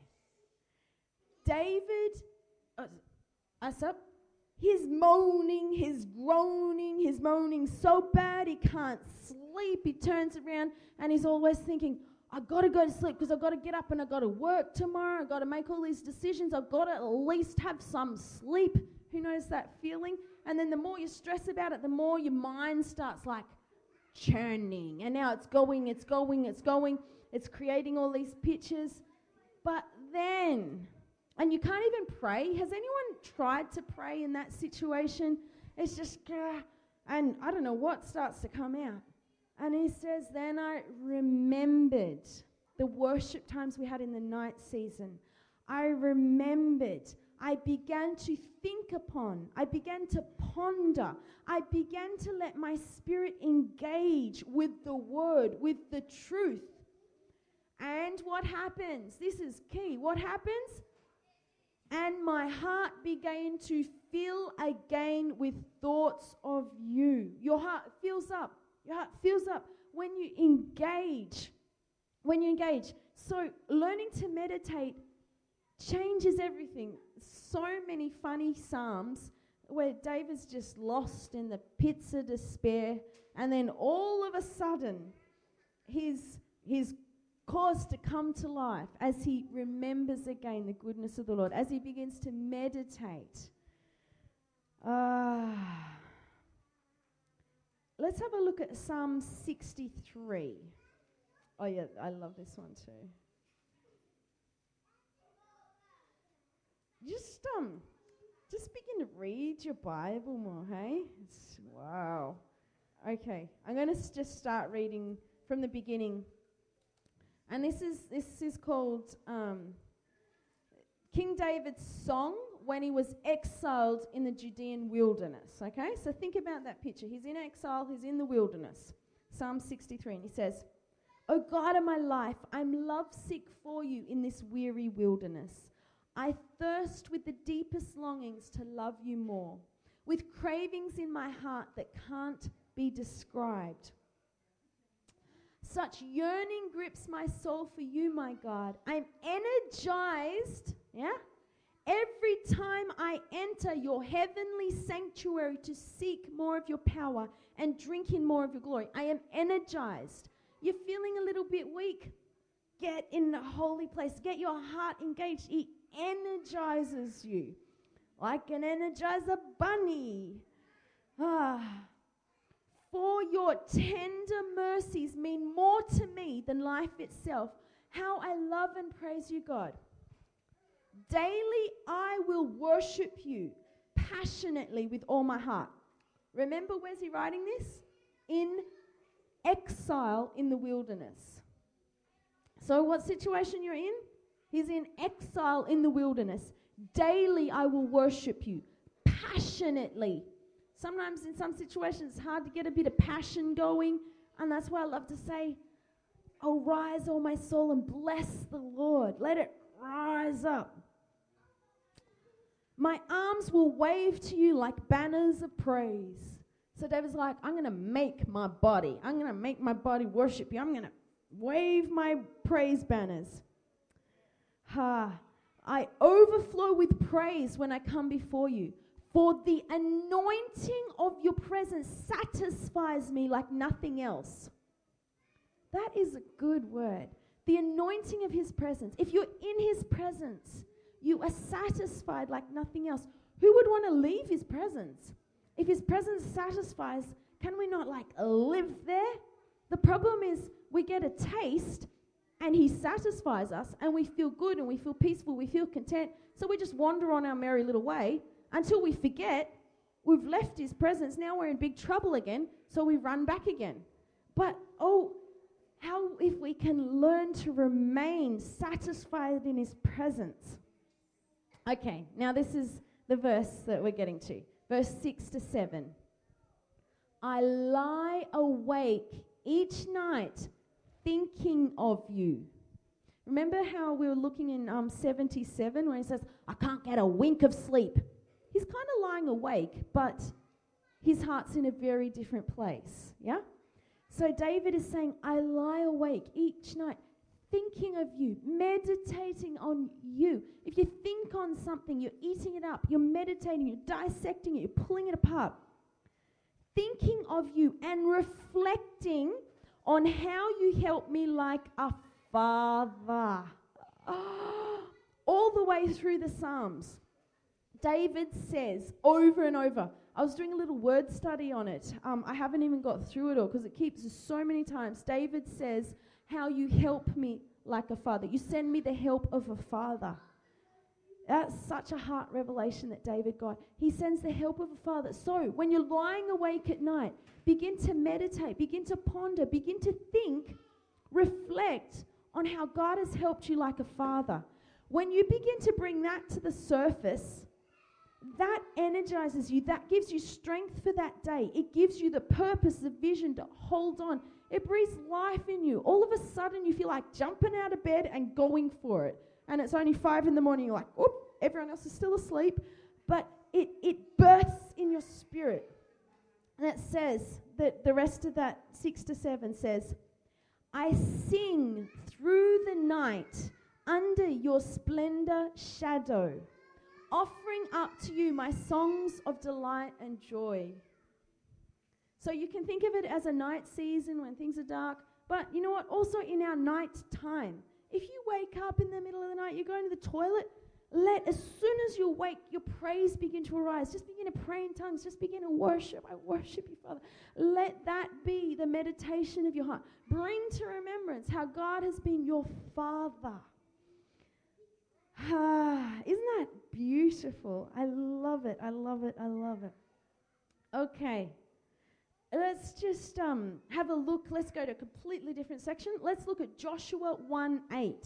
[SPEAKER 1] David, uh, Asaph, he's moaning, he's groaning, he's moaning so bad he can't sleep. He turns around and he's always thinking, I've got to go to sleep because I've got to get up and I've got to work tomorrow. I've got to make all these decisions. I've got to at least have some sleep. Who knows that feeling? And then the more you stress about it, the more your mind starts like churning. And now it's going, it's going, it's going. It's creating all these pictures. But then, and you can't even pray. Has anyone tried to pray in that situation? It's just, uh, and I don't know what starts to come out. And he says, then I remembered the worship times we had in the night season. I remembered. I began to think upon. I began to ponder. I began to let my spirit engage with the word, with the truth. And what happens? This is key. What happens? And my heart began to fill again with thoughts of you. Your heart fills up. Your heart fills up when you engage. When you engage. So learning to meditate changes everything. So many funny psalms where David's just lost in the pits of despair, and then all of a sudden his his caused to come to life as he remembers again the goodness of the Lord, as he begins to meditate. Uh, let's have a look at Psalm sixty-three. Oh yeah, I love this one too. Just um, just begin to read your Bible more, hey? It's, wow. Okay, I'm going to s- just start reading from the beginning. And this is this is called um, King David's song when he was exiled in the Judean wilderness. Okay, so think about that picture. He's in exile, he's in the wilderness. Psalm sixty-three, and he says, "O God of my life, I'm lovesick for you in this weary wilderness. I thirst with the deepest longings to love you more, with cravings in my heart that can't be described. Such yearning grips my soul for you, my God. I'm energized, yeah, every time I enter your heavenly sanctuary to seek more of your power and drink in more of your glory. I am energized. You're feeling a little bit weak? Get in the holy place. Get your heart engaged. It energizes you like an energizer bunny. Ah. For your tender mercies mean more to me than life itself. How I love and praise you, God. Daily I will worship you passionately with all my heart." Remember, where's he writing this? In exile in the wilderness. So what situation you're in? He's in exile in the wilderness. Daily I will worship you passionately. Sometimes in some situations it's hard to get a bit of passion going, and that's why I love to say, "Oh, rise, O my soul, and bless the Lord." Let it rise up. "My arms will wave to you like banners of praise." So David's like, I'm going to make my body. I'm going to make my body worship you. I'm going to wave my praise banners. Ha! I overflow with praise when I come before you. For the anointing of your presence satisfies me like nothing else. That is a good word. The anointing of his presence. If you're in his presence, you are satisfied like nothing else. Who would want to leave his presence? If his presence satisfies, can we not like live there? The problem is we get a taste and he satisfies us and we feel good and we feel peaceful, we feel content. So we just wander on our merry little way until we forget we've left his presence. Now we're in big trouble again, so we run back again. But, oh, how if we can learn to remain satisfied in his presence. Okay, now this is the verse that we're getting to. Verse six to seven. I lie awake each night thinking of you. Remember how we were looking in um, seventy-seven where he says, I can't get a wink of sleep. He's kind of lying awake, but his heart's in a very different place, yeah? So David is saying, I lie awake each night thinking of you, meditating on you. If you think on something, you're eating it up, you're meditating, you're dissecting it, you're pulling it apart. Thinking of you and reflecting on how you help me like a father. Oh, all the way through the Psalms. David says over and over, I was doing a little word study on it. Um, I haven't even got through it all because it keeps us so many times. David says, how you help me like a father. You send me the help of a father. That's such a heart revelation that David got. He sends the help of a father. So when you're lying awake at night, begin to meditate, begin to ponder, begin to think, reflect on how God has helped you like a father. When you begin to bring that to the surface, that energizes you. That gives you strength for that day. It gives you the purpose, the vision to hold on. It breathes life in you. All of a sudden, you feel like jumping out of bed and going for it. And it's only five in the morning. You're like, oop, everyone else is still asleep. But it, it bursts in your spirit. And it says that the rest of that six to seven says, I sing through the night under your splendor shadow, offering up to you my songs of delight and joy. So you can think of it as a night season when things are dark, but you know what? Also in our night time, if you wake up in the middle of the night, you're going to the toilet, let, as soon as you wake, your praise begin to arise. Just begin to pray in tongues. Just begin to worship. I worship you, Father. Let that be the meditation of your heart. Bring to remembrance how God has been your Father. Ah, isn't that beautiful? I love it. I love it. I love it. Okay. Let's just um, have a look. Let's go to a completely different section. Let's look at Joshua one eight.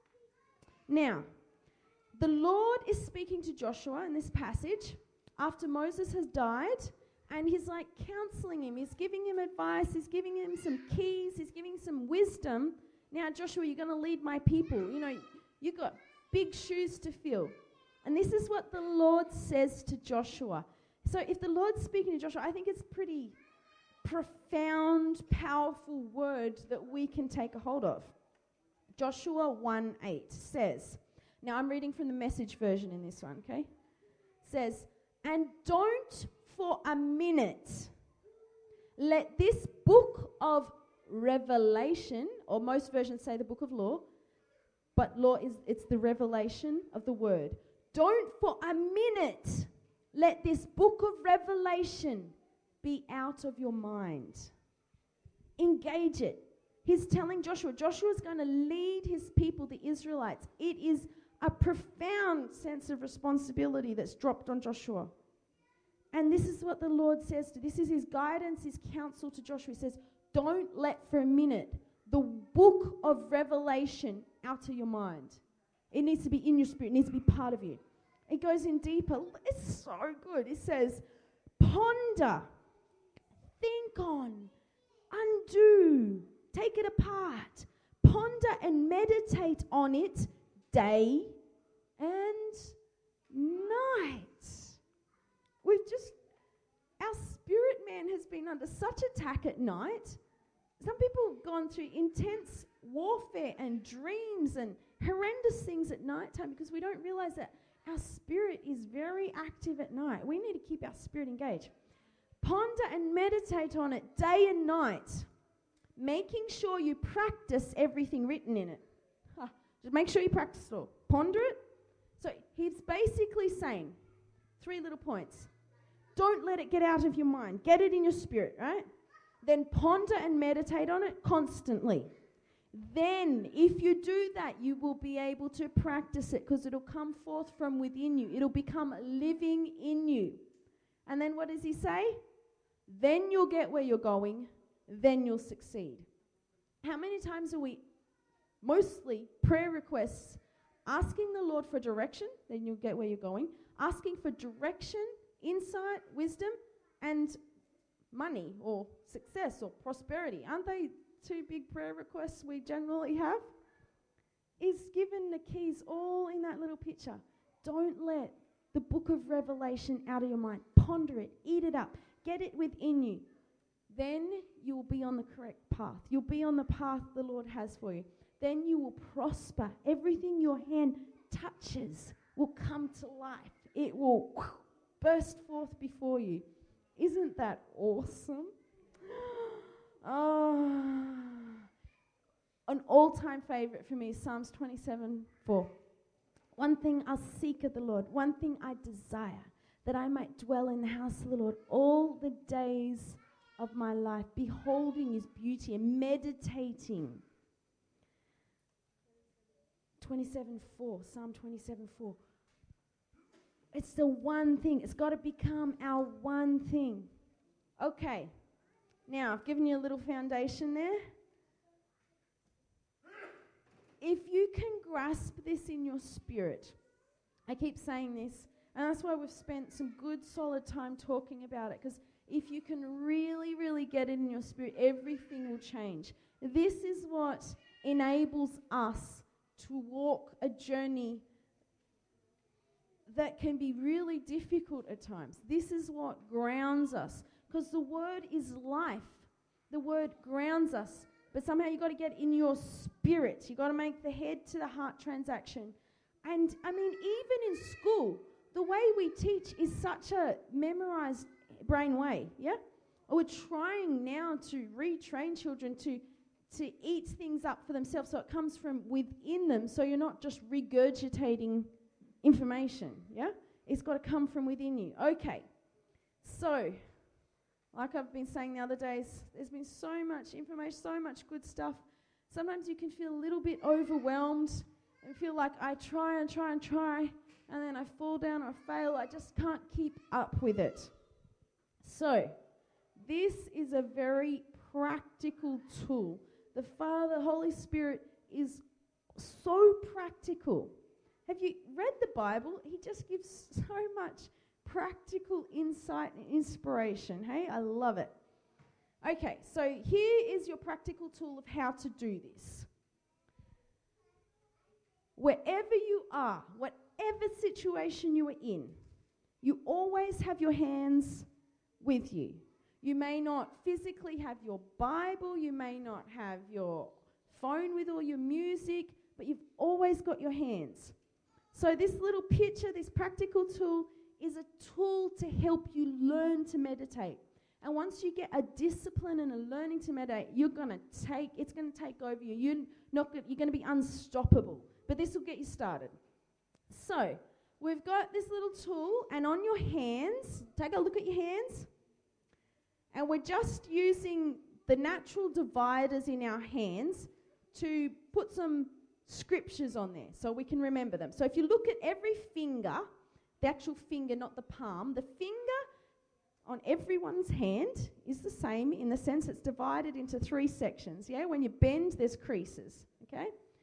[SPEAKER 1] Now, the Lord is speaking to Joshua in this passage after Moses has died, and he's like counseling him. He's giving him advice. He's giving him some keys. He's giving some wisdom. Now, Joshua, you're going to lead my people. You know, you've got big shoes to fill. And this is what the Lord says to Joshua. So if the Lord's speaking to Joshua, I think it's pretty profound, powerful word that we can take a hold of. Joshua one eight says, now I'm reading from the Message version in this one, okay? Says, and don't for a minute let this book of Revelation, or most versions say the book of law, but law is, it's the revelation of the word. Don't for a minute let this book of Revelation be out of your mind. Engage it. He's telling Joshua, Joshua's going to lead his people, the Israelites. It is a profound sense of responsibility that's dropped on Joshua. And this is what the Lord says to, this is his guidance, his counsel to Joshua. He says, don't let for a minute the book of Revelation out of your mind. It needs to be in your spirit. It needs to be part of you. It goes in deeper. It's so good. It says, ponder, think on, undo, take it apart, ponder and meditate on it day and night. We've just, our spirit man has been under such attack at night. Some people have gone through intense warfare and dreams and horrendous things at night time because we don't realize that our spirit is very active at night. We need to keep our spirit engaged. Ponder and meditate on it day and night, making sure you practice everything written in it. Huh. Just make sure you practice it all. Ponder it. So he's basically saying three little points. Don't let it get out of your mind. Get it in your spirit, right? Then ponder and meditate on it constantly. Then, if you do that, you will be able to practice it because it'll come forth from within you. It'll become living in you. And then what does he say? Then you'll get where you're going. Then you'll succeed. How many times are we, mostly prayer requests, asking the Lord for direction, then you'll get where you're going, asking for direction, insight, wisdom, and money or success or prosperity. Aren't they two big prayer requests we generally have? Is given the keys all in that little picture. Don't let the book of Revelation out of your mind. Ponder it, eat it up, get it within you. Then you will be on the correct path. You'll be on the path the Lord has for you. Then you will prosper. Everything your hand touches will come to life. It will whoosh, burst forth before you. Isn't that awesome? Oh, an all-time favorite for me is Psalms twenty-seven four. One thing I seek of the Lord, one thing I desire, that I might dwell in the house of the Lord all the days of my life, beholding his beauty and meditating. twenty-seven four, Psalm twenty-seven four. It's the one thing. It's got to become our one thing. Okay. Now, I've given you a little foundation there. If you can grasp this in your spirit, I keep saying this, And that's why we've spent some good solid time talking about it, because if you can really, really get it in your spirit, everything will change. This is what enables us to walk a journey that can be really difficult at times. This is what grounds us, because the word is life. The word grounds us, but somehow you've got to get in your spirit. You've got to make the head to the heart transaction. And I mean, even in school, the way we teach is such a memorized brain way, yeah? We're trying now to retrain children to to eat things up for themselves, so it comes from within them, so you're not just regurgitating information, yeah? It's got to come from within you. Okay, so, like I've been saying the other days, there's been so much information, so much good stuff. Sometimes you can feel a little bit overwhelmed and feel like I try and try and try, and then I fall down or fail. I just can't keep up with it. So, this is a very practical tool. The Father, Holy Spirit, is so practical. Have you read the Bible? He just gives so much practical insight and inspiration. Hey, I love it. Okay, so here is your practical tool of how to do this. Wherever you are, whatever situation you are in, you always have your hands with you. You may not physically have your Bible, you may not have your phone with all your music, but you've always got your hands. So this little picture, this practical tool, is a tool to help you learn to meditate. And once you get a discipline and a learning to meditate, you're going to take, it's going to take over you. You're not, you're going to be unstoppable. But this will get you started. So we've got this little tool, and on your hands, take a look at your hands. And we're just using the natural dividers in our hands to put some scriptures on there so we can remember them. So if you look at every finger, the actual finger, not the palm, the finger on everyone's hand is the same in the sense it's divided into three sections. Yeah, when you bend, there's creases. Okay?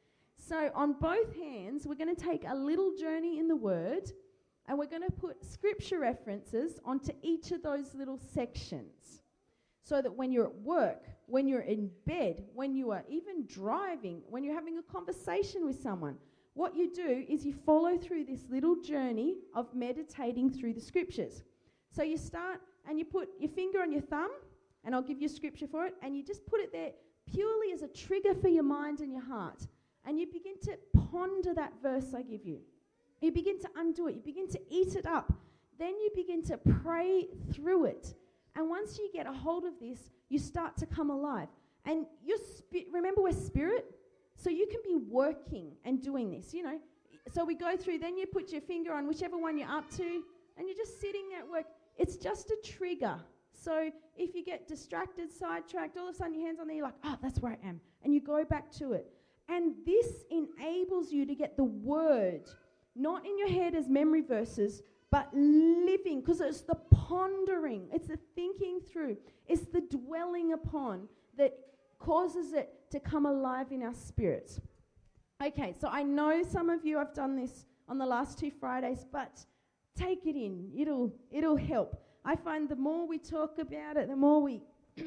[SPEAKER 1] So on both hands, we're going to take a little journey in the Word, and we're going to put scripture references onto each of those little sections, so that when you're at work, when you're in bed, when you are even driving, when you're having a conversation with someone, what you do is you follow through this little journey of meditating through the scriptures. So you start and you put your finger on your thumb, and I'll give you a scripture for it, and you just put it there purely as a trigger for your mind and your heart. And you begin to ponder that verse I give you. You begin to undo it. You begin to eat it up. Then you begin to pray through it. And once you get a hold of this, you start to come alive. And your spi- remember, we're spirit, so you can be working and doing this, you know. So we go through, then you put your finger on whichever one you're up to, and you're just sitting there at work. It's just a trigger. So if you get distracted, sidetracked, all of a sudden your hand's on there, you're like, oh, that's where I am. And you go back to it. And this enables you to get the word, not in your head as memory verses, but living, because it's the pondering, it's the thinking through, it's the dwelling upon that causes it to come alive in our spirits. Okay, so I know some of you have done this on the last two Fridays, but take it in. It'll it'll help. I find the more we talk about it, the more we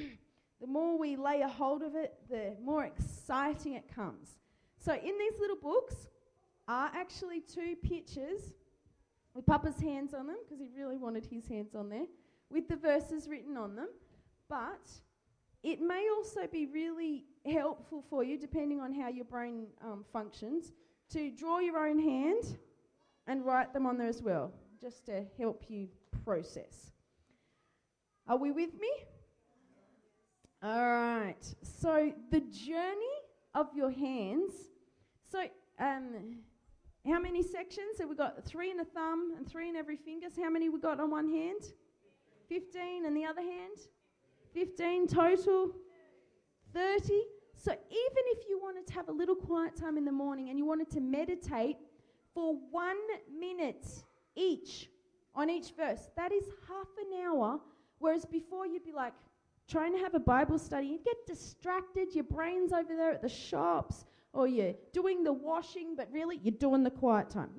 [SPEAKER 1] the more we lay a hold of it, the more exciting it comes. So in these little books are actually two pictures with Papa's hands on them, because he really wanted his hands on there, with the verses written on them. But it may also be really helpful for you, depending on how your brain um, functions, to draw your own hand and write them on there as well, just to help you process. Are we with me? All right. So the journey of your hands. So um, how many sections? So we've got three in a thumb and three in every finger. So how many we got on one hand? Fifteen, and the other hand? Fifteen total. Thirty. So even if you wanted to have a little quiet time in the morning and you wanted to meditate for one minute each on each verse, that is half an hour. Whereas before you'd be like trying to have a Bible study, you'd get distracted, your brain's over there at the shops, or you're doing the washing, but really you're doing the quiet time, yeah?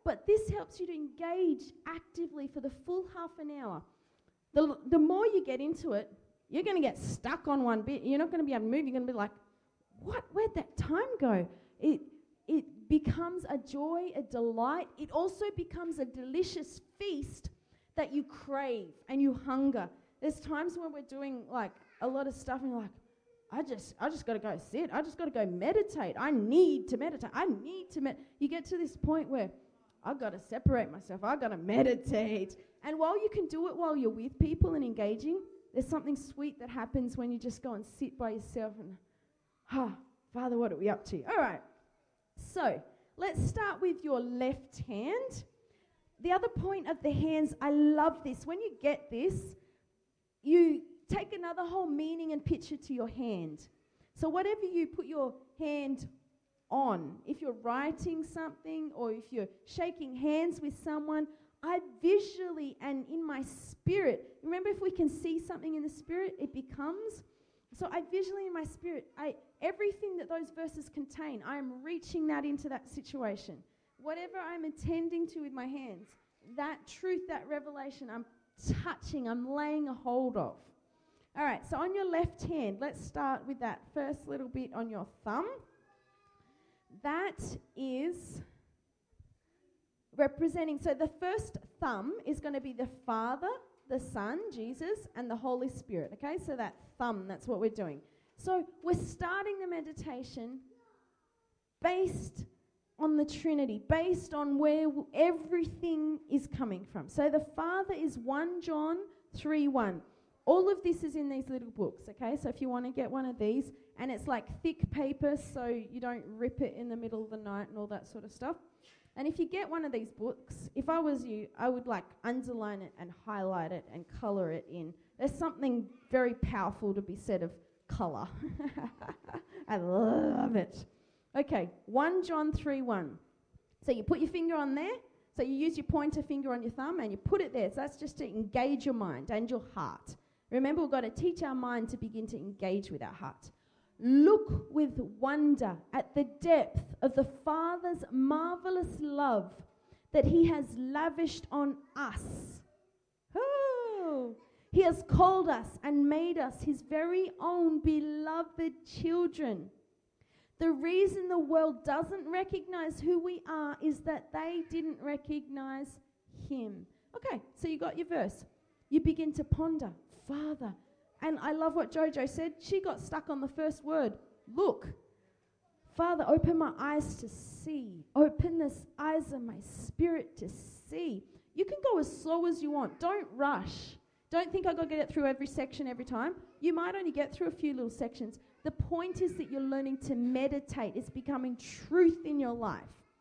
[SPEAKER 1] But this helps you to engage actively for the full half an hour. The, the more you get into it, you're going to get stuck on one bit. You're not going to be able to move. You're going to be like, what? Where'd that time go? It, it becomes a joy, a delight. It also becomes a delicious feast that you crave and you hunger. There's times when we're doing like a lot of stuff and you're like, I just I just got to go sit. I just got to go meditate. I need to meditate. I need to med. You get to this point where I've got to separate myself. I've got to meditate. And while you can do it while you're with people and engaging, there's something sweet that happens when you just go and sit by yourself and, ah, Father, what are we up to? All right. So let's start with your left hand. The other point of the hands, I love this. When you get this, you take another whole meaning and picture to your hand. So whatever you put your hand on, if you're writing something or if you're shaking hands with someone, I visually and in my spirit, remember if we can see something in the spirit, it becomes. So I visually in my spirit, I everything that those verses contain, I am reaching that into that situation. Whatever I'm attending to with my hands, that truth, that revelation, I'm touching, I'm laying a hold of. All right, so on your left hand, let's start with that first little bit on your thumb. That is representing, so the first thumb is going to be the Father, the Son, Jesus, and the Holy Spirit, okay? So that thumb, that's what we're doing. So we're starting the meditation based on the Trinity, based on where w- everything is coming from. So the Father is First John three one. All of this is in these little books, okay? So if you want to get one of these, and it's like thick paper so you don't rip it in the middle of the night and all that sort of stuff. And if you get one of these books, if I was you, I would like underline it and highlight it and colour it in. There's something very powerful to be said of colour. I love it. Okay, First John three one. So you put your finger on there. So you use your pointer finger on your thumb and you put it there. So that's just to engage your mind and your heart. Remember, we've got to teach our mind to begin to engage with our heart. Look with wonder at the depth of the Father's marvelous love that he has lavished on us. Oh, he has called us and made us his very own beloved children. The reason the world doesn't recognize who we are is that they didn't recognize him. Okay, so you got your verse. You begin to ponder, Father. And I love what Jojo said. She got stuck on the first word, look. Father, open my eyes to see. Open the eyes of my spirit to see. You can go as slow as you want. Don't rush. Don't think I've got to get through every section every time. You might only get through a few little sections. The point is that you're learning to meditate. It's becoming truth in your life.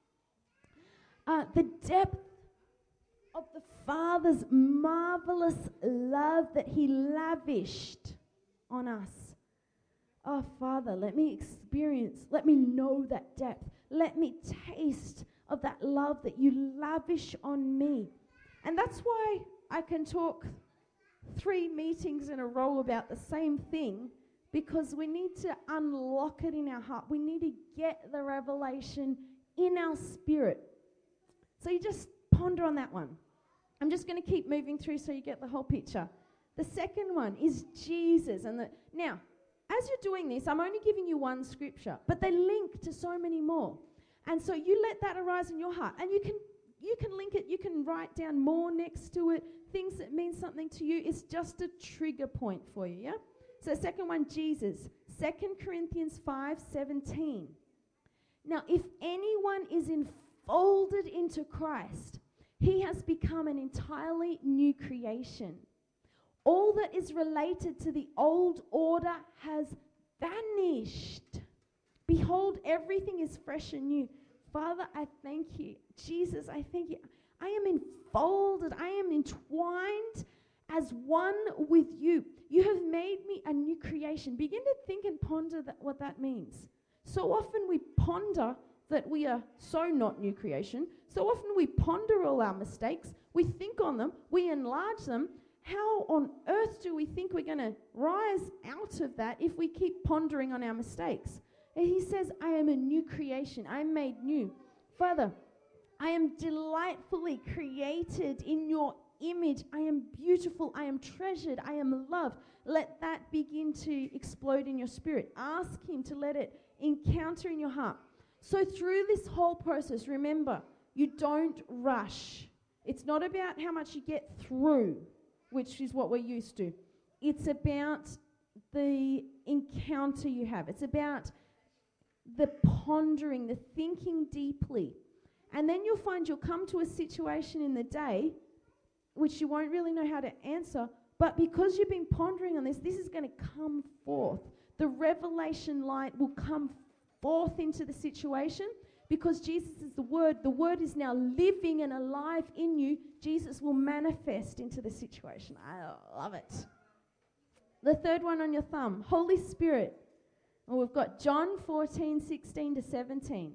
[SPEAKER 1] Uh, the depth of the Father's marvelous love that he lavished on us. Oh, Father, let me experience, let me know that depth. Let me taste of that love that you lavish on me. And that's why I can talk three meetings in a row about the same thing, because we need to unlock it in our heart. We need to get the revelation in our spirit. So you just ponder on that one. I'm just going to keep moving through so you get the whole picture. The second one is Jesus. And the, now, as you're doing this, I'm only giving you one scripture, but they link to so many more. And so you let that arise in your heart. And you can you can link it, you can write down more next to it, things that mean something to you. It's just a trigger point for you, yeah? So the second one, Jesus. Second Corinthians five seventeen. Now, if anyone is enfolded into Christ, he has become an entirely new creation. All that is related to the old order has vanished. Behold, everything is fresh and new. Father, I thank you. Jesus, I thank you. I am enfolded. I am entwined as one with you. You have made me a new creation. Begin to think and ponder that, what that means. So often we ponder that we are so not new creation. So often we ponder all our mistakes. We think on them. We enlarge them. How on earth do we think we're going to rise out of that if we keep pondering on our mistakes? And he says, I am a new creation. I'm made new. Father, I am delightfully created in your image. I am beautiful. I am treasured. I am loved. Let that begin to explode in your spirit. Ask him to let it encounter in your heart. So through this whole process, remember, you don't rush. It's not about how much you get through, which is what we're used to. It's about the encounter you have. It's about the pondering, the thinking deeply. And then you'll find you'll come to a situation in the day which you won't really know how to answer, but because you've been pondering on this, this is going to come forth. The revelation light will come forth into the situation because Jesus is the Word. The Word is now living and alive in you. Jesus will manifest into the situation. I love it. The third one on your thumb, Holy Spirit. Well, we've got John fourteen, sixteen to seventeen.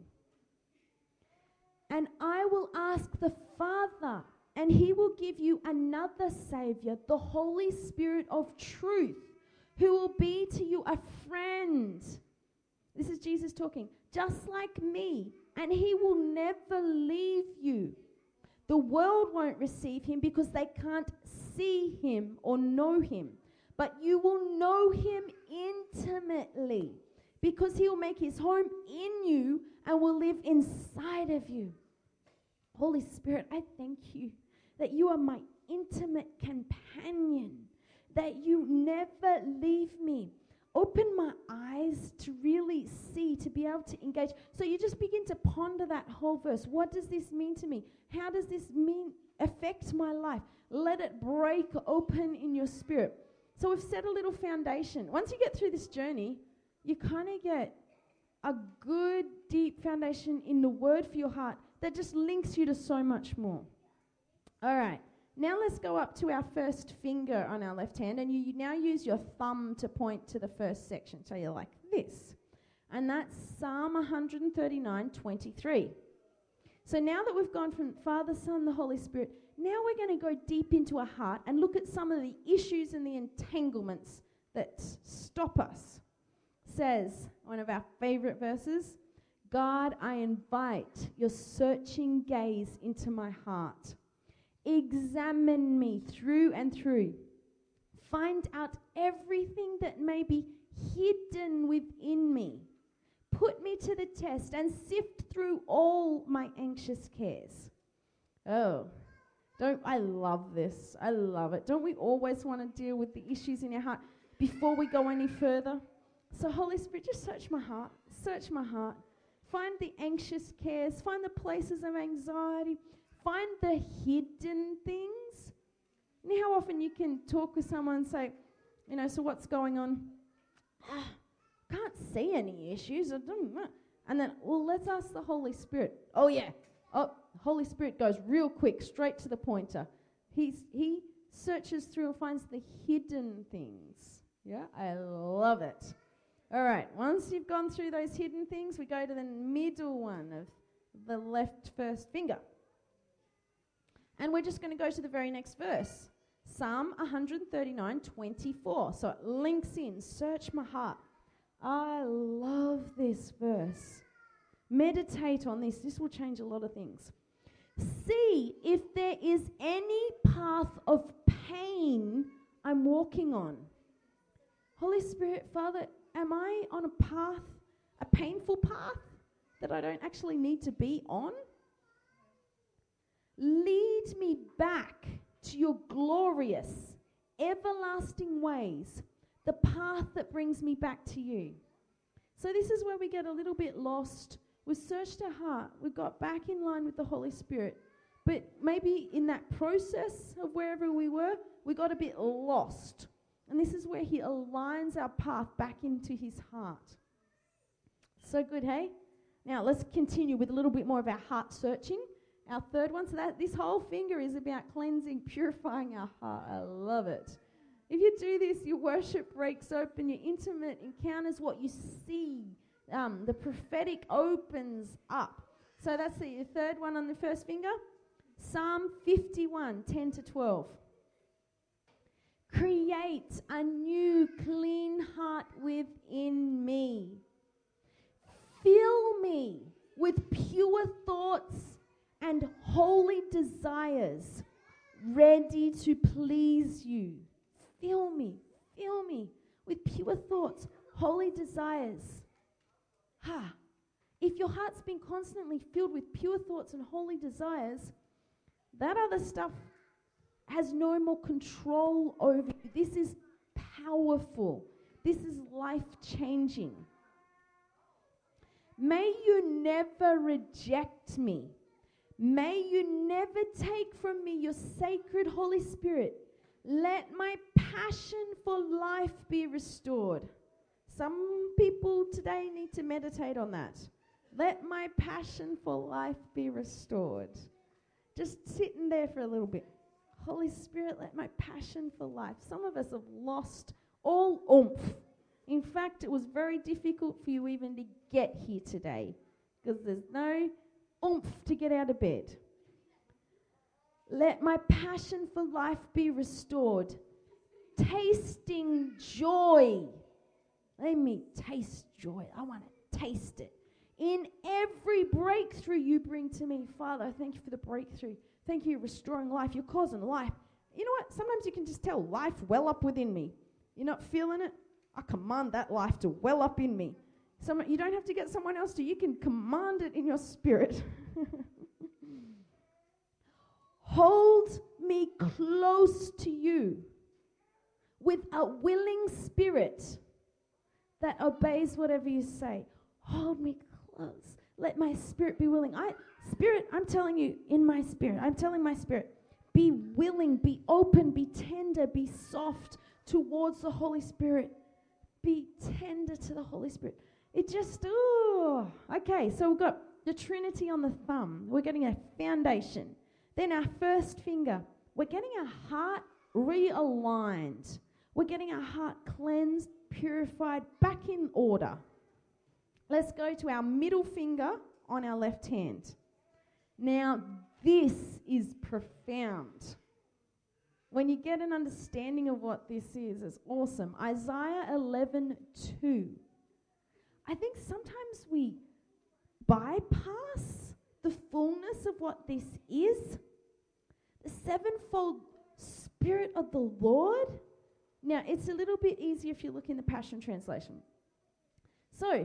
[SPEAKER 1] And I will ask the Father, and he will give you another Savior, the Holy Spirit of truth, who will be to you a friend. This is Jesus talking, just like me, and he will never leave you. The world won't receive him because they can't see him or know him. But you will know him intimately because he will make his home in you and will live inside of you. Holy Spirit, I thank you that you are my intimate companion, that you never leave me. Open my eyes to really see, to be able to engage. So you just begin to ponder that whole verse. What does this mean to me? How does this mean affect my life? Let it break open in your spirit. So we've set a little foundation. Once you get through this journey, you kind of get a good, deep foundation in the Word for your heart that just links you to so much more. All right. Now let's go up to our first finger on our left hand, and you, you now use your thumb to point to the first section. So you're like this. And that's Psalm one thirty-nine, twenty-three. So now that we've gone from Father, Son, the Holy Spirit, now we're going to go deep into our heart and look at some of the issues and the entanglements that stop us. Says, one of our favorite verses, God, I invite your searching gaze into my heart. Examine me through and through. Find out everything that may be hidden within me. Put me to the test and sift through all my anxious cares. Oh, don't I love this? I love it. Don't we always want to deal with the issues in our heart before we go any further? So Holy Spirit, just search my heart. Search my heart. Find the anxious cares. Find the places of anxiety. Find the hidden things. You know how often you can talk with someone and say, you know, so what's going on? Ah, can't see any issues. I don't know. And then, well, let's ask the Holy Spirit. Oh, yeah. Oh, Holy Spirit goes real quick, straight to the pointer. He's, he searches through and finds the hidden things. Yeah, I love it. All right, once you've gone through those hidden things, we go to the middle one of the left first finger. And we're just going to go to the very next verse. Psalm one thirty-nine, twenty-four. So it links in, search my heart. I love this verse. Meditate on this. This will change a lot of things. See if there is any path of pain I'm walking on. Holy Spirit, Father, am I on a path, a painful path that I don't actually need to be on? Lead me back to your glorious, everlasting ways, the path that brings me back to you. So this is where we get a little bit lost. We've searched our heart. We've got back in line with the Holy Spirit. But maybe in that process of wherever we were, we got a bit lost. And this is where he aligns our path back into his heart. So good, hey? Now let's continue with a little bit more of our heart searching. Our third one, so that this whole finger is about cleansing, purifying our heart. I love it. If you do this, your worship breaks open, your intimate encounters what you see. Um, the prophetic opens up. So that's the your third one on the first finger. Psalm fifty-one, ten to twelve. Create a new clean heart within me. Fill me with pure thoughts and holy desires, ready to please you. Fill me, fill me with pure thoughts, holy desires. Ha! If your heart's been constantly filled with pure thoughts and holy desires, that other stuff has no more control over you. This is powerful. This is life-changing. May you never reject me. May you never take from me your sacred Holy Spirit. Let my passion for life be restored. Some people today need to meditate on that. Let my passion for life be restored. Just sitting there for a little bit. Holy Spirit, let my passion for life. Some of us have lost all oomph. In fact, it was very difficult for you even to get here today because there's no oomph to get out of bed. Let my passion for life be restored. Tasting joy. Let me taste joy. I want to taste it. In every breakthrough you bring to me, Father, I thank you for the breakthrough. Thank you for restoring life. You're causing life. You know what? Sometimes you can just tell life well up within me. You're not feeling it? I command that life to well up in me. Some, you don't have to get someone else to. You can command it in your spirit. Hold me close to you with a willing spirit that obeys whatever you say. Hold me close. Let my spirit be willing. I Spirit, I'm telling you, in my spirit, I'm telling my spirit, be willing, be open, be tender, be soft towards the Holy Spirit. Be tender to the Holy Spirit. It just, oh, okay, so we've got the Trinity on the thumb. We're getting a foundation. Then our first finger, we're getting our heart realigned. We're getting our heart cleansed, purified, back in order. Let's go to our middle finger on our left hand. Now, this is profound. When you get an understanding of what this is, it's awesome. Isaiah eleven two. I think sometimes we bypass the fullness of what this is. The sevenfold Spirit of the Lord. Now, it's a little bit easier if you look in the Passion Translation. So,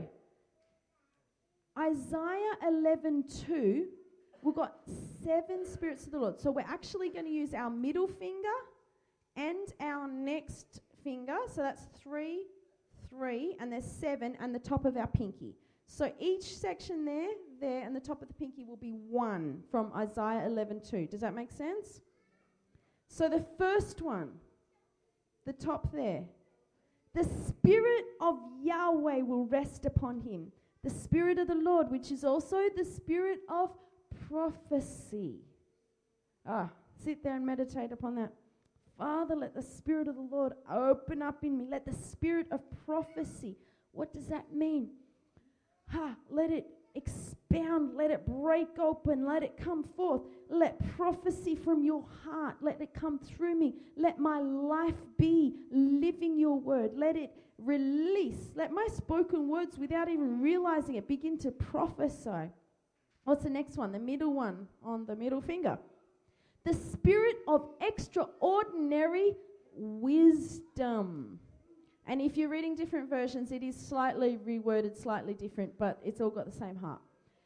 [SPEAKER 1] Isaiah eleven two, we've got seven spirits of the Lord. So we're actually going to use our middle finger and our next finger. So that's three, three, and there's seven, and the top of our pinky. So each section there, there, and the top of the pinky will be one from Isaiah eleven two. Does that make sense? So the first one, the top there, the Spirit of Yahweh will rest upon him. The Spirit of the Lord, which is also the Spirit of prophecy. Ah, sit there and meditate upon that. Father, let the Spirit of the Lord open up in me. Let the Spirit of prophecy. What does that mean? Ha, let it expound. Let it break open. Let it come forth. Let prophecy from your heart, let it come through me. Let my life be living your word. Let it release. Let my spoken words, without even realizing it, begin to prophesy. What's the next one? The middle one on the middle finger. The Spirit of extraordinary wisdom. And if you're reading different versions, it is slightly reworded, slightly different, but it's all got the same heart.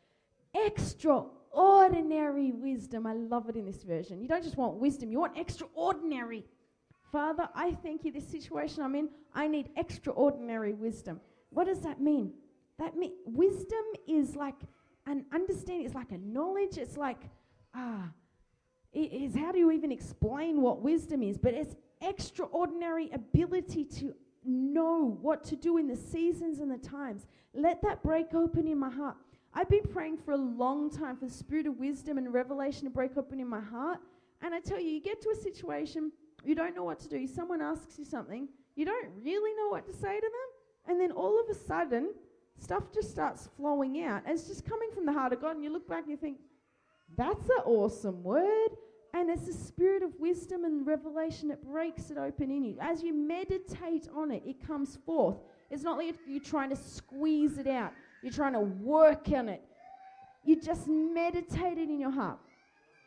[SPEAKER 1] Extraordinary wisdom. I love it in this version. You don't just want wisdom, you want extraordinary. Father, I thank you, this situation I'm in, I need extraordinary wisdom. What does that mean? That mean wisdom is like an understanding, it's like a knowledge, it's like, ah, it is, how do you even explain what wisdom is? But it's extraordinary ability to know what to do in the seasons and the times. Let that break open in my heart. I've been praying for a long time for the spirit of wisdom and revelation to break open in my heart. And I tell you, you get to a situation, you don't know what to do. Someone asks you something, you don't really know what to say to them. And then all of a sudden, stuff just starts flowing out. And it's just coming from the heart of God. And you look back and you think, that's an awesome word. And it's the spirit of wisdom and revelation that breaks it open in you. As you meditate on it, it comes forth. It's not like you're trying to squeeze it out. You're trying to work on it. You just meditate it in your heart.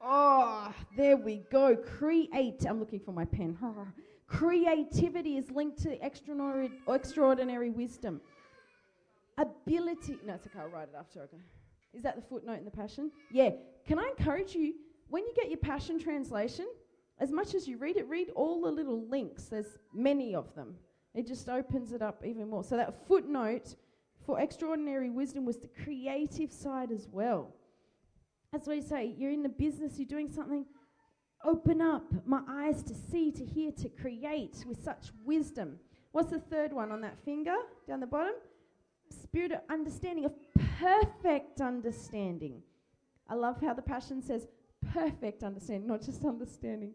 [SPEAKER 1] Oh, there we go. Create. I'm looking for my pen. Creativity is linked to extraordinary, extraordinary wisdom. Ability. No, it's okay. I'll write it after I go. Is that the footnote in the Passion? Yeah. Can I encourage you, when you get your Passion translation, as much as you read it, read all the little links. There's many of them. It just opens it up even more. So that footnote for extraordinary wisdom was the creative side as well. That's what you say. You're in the business, you're doing something. Open up my eyes to see, to hear, to create with such wisdom. What's the third one on that finger down the bottom? Spirit of understanding, of perfect understanding. I love how the Passion says perfect understanding, not just understanding.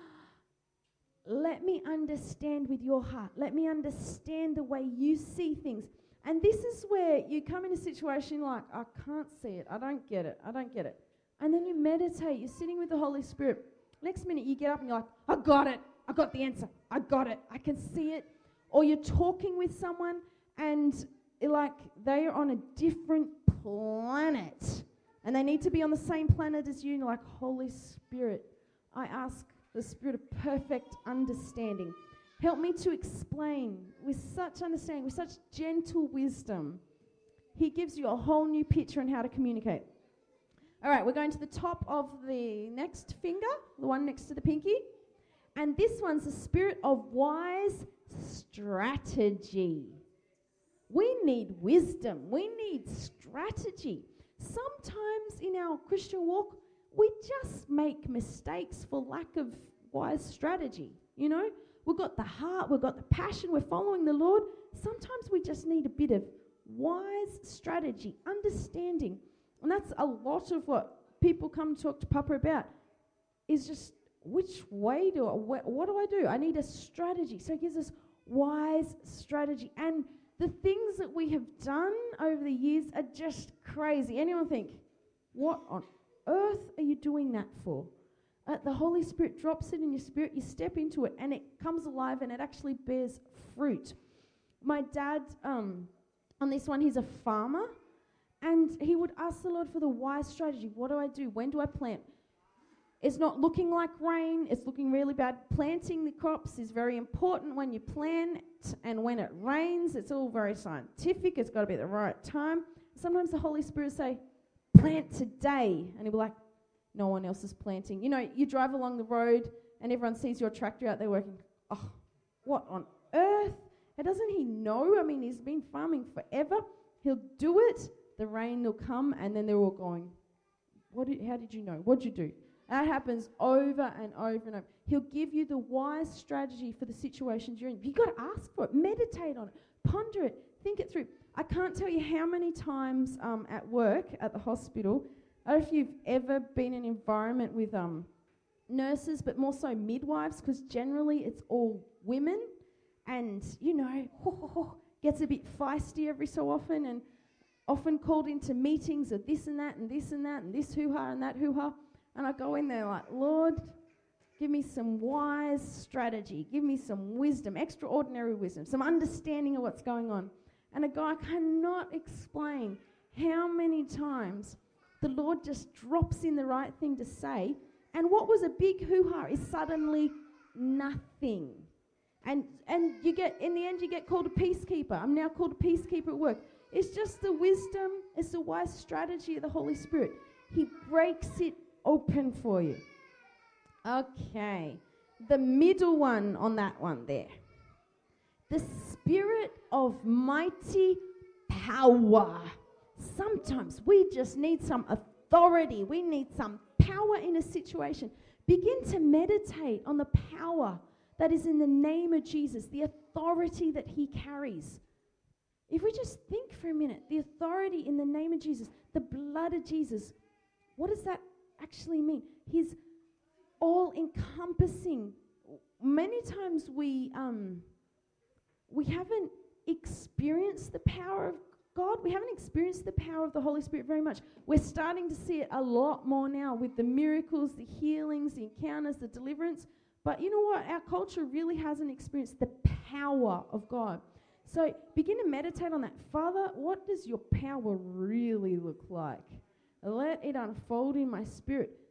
[SPEAKER 1] Let me understand with your heart. Let me understand the way you see things. And this is where you come in a situation like, I can't see it. I don't get it. I don't get it. And then you meditate. You're sitting with the Holy Spirit. Next minute you get up and you're like, I got it. I got the answer. I got it. I can see it. Or you're talking with someone and like they are on a different planet. And they need to be on the same planet as you. And you're like, Holy Spirit, I ask the Spirit of perfect understanding. Help me to explain with such understanding, with such gentle wisdom. He gives you a whole new picture on how to communicate. All right, we're going to the top of the next finger, the one next to the pinky. And this one's the spirit of wise strategy. We need wisdom. We need strategy. Sometimes in our Christian walk, we just make mistakes for lack of wise strategy, you know? We've got the heart, we've got the passion, we're following the Lord. Sometimes we just need a bit of wise strategy, understanding. And that's a lot of what people come to talk to Papa about, is just which way do I, wh- what do I do? I need a strategy. So he gives us wise strategy. And the things that we have done over the years are just crazy. Anyone think, what on earth are you doing that for? Uh, the Holy Spirit drops it in your spirit, you step into it, and it comes alive, and it actually bears fruit. My dad, um, on this one, he's a farmer, and he would ask the Lord for the wise strategy. What do I do? When do I plant? It's not looking like rain. It's looking really bad. Planting the crops is very important when you plant, and when it rains, it's all very scientific. It's got to be at the right time. Sometimes the Holy Spirit will say, plant today, and he'll be like, no one else is planting. You know, you drive along the road and everyone sees your tractor out there working. Oh, what on earth? And doesn't he know? I mean, he's been farming forever. He'll do it. The rain will come, and then they're all going, "What? Did, how did you know? What'd you do?" That happens over and over and over. He'll give you the wise strategy for the situations you're in. You've got to ask for it. Meditate on it. Ponder it. Think it through. I can't tell you how many times um, at work, at the hospital, I don't know if you've ever been in an environment with um, nurses, but more so midwives, because generally it's all women, and, you know, ho, ho, ho, gets a bit feisty every so often, and often called into meetings of this and that and this and that and this hoo-ha and that hoo-ha, and I go in there like, Lord, give me some wise strategy, give me some wisdom, extraordinary wisdom, some understanding of what's going on. And a guy cannot explain how many times the Lord just drops in the right thing to say, and what was a big hoo-ha is suddenly nothing. And and you get, in the end, you get called a peacekeeper. I'm now called a peacekeeper at work. It's just the wisdom, it's the wise strategy of the Holy Spirit. He breaks it open for you. Okay, the middle one on that one there. The spirit of mighty power. Sometimes we just need some authority. We need some power in a situation. Begin to meditate on the power that is in the name of Jesus, the authority that he carries. If we just think for a minute, the authority in the name of Jesus, the blood of Jesus, what does that actually mean? He's all-encompassing. Many times we um, we haven't experienced the power of God. We haven't experienced the power of the Holy Spirit very much. We're starting to see it a lot more now with the miracles, the healings, the encounters, the deliverance. But you know what? Our culture really hasn't experienced the power of God. So begin to meditate on that. Father, what does your power really look like? Let it unfold in my spirit.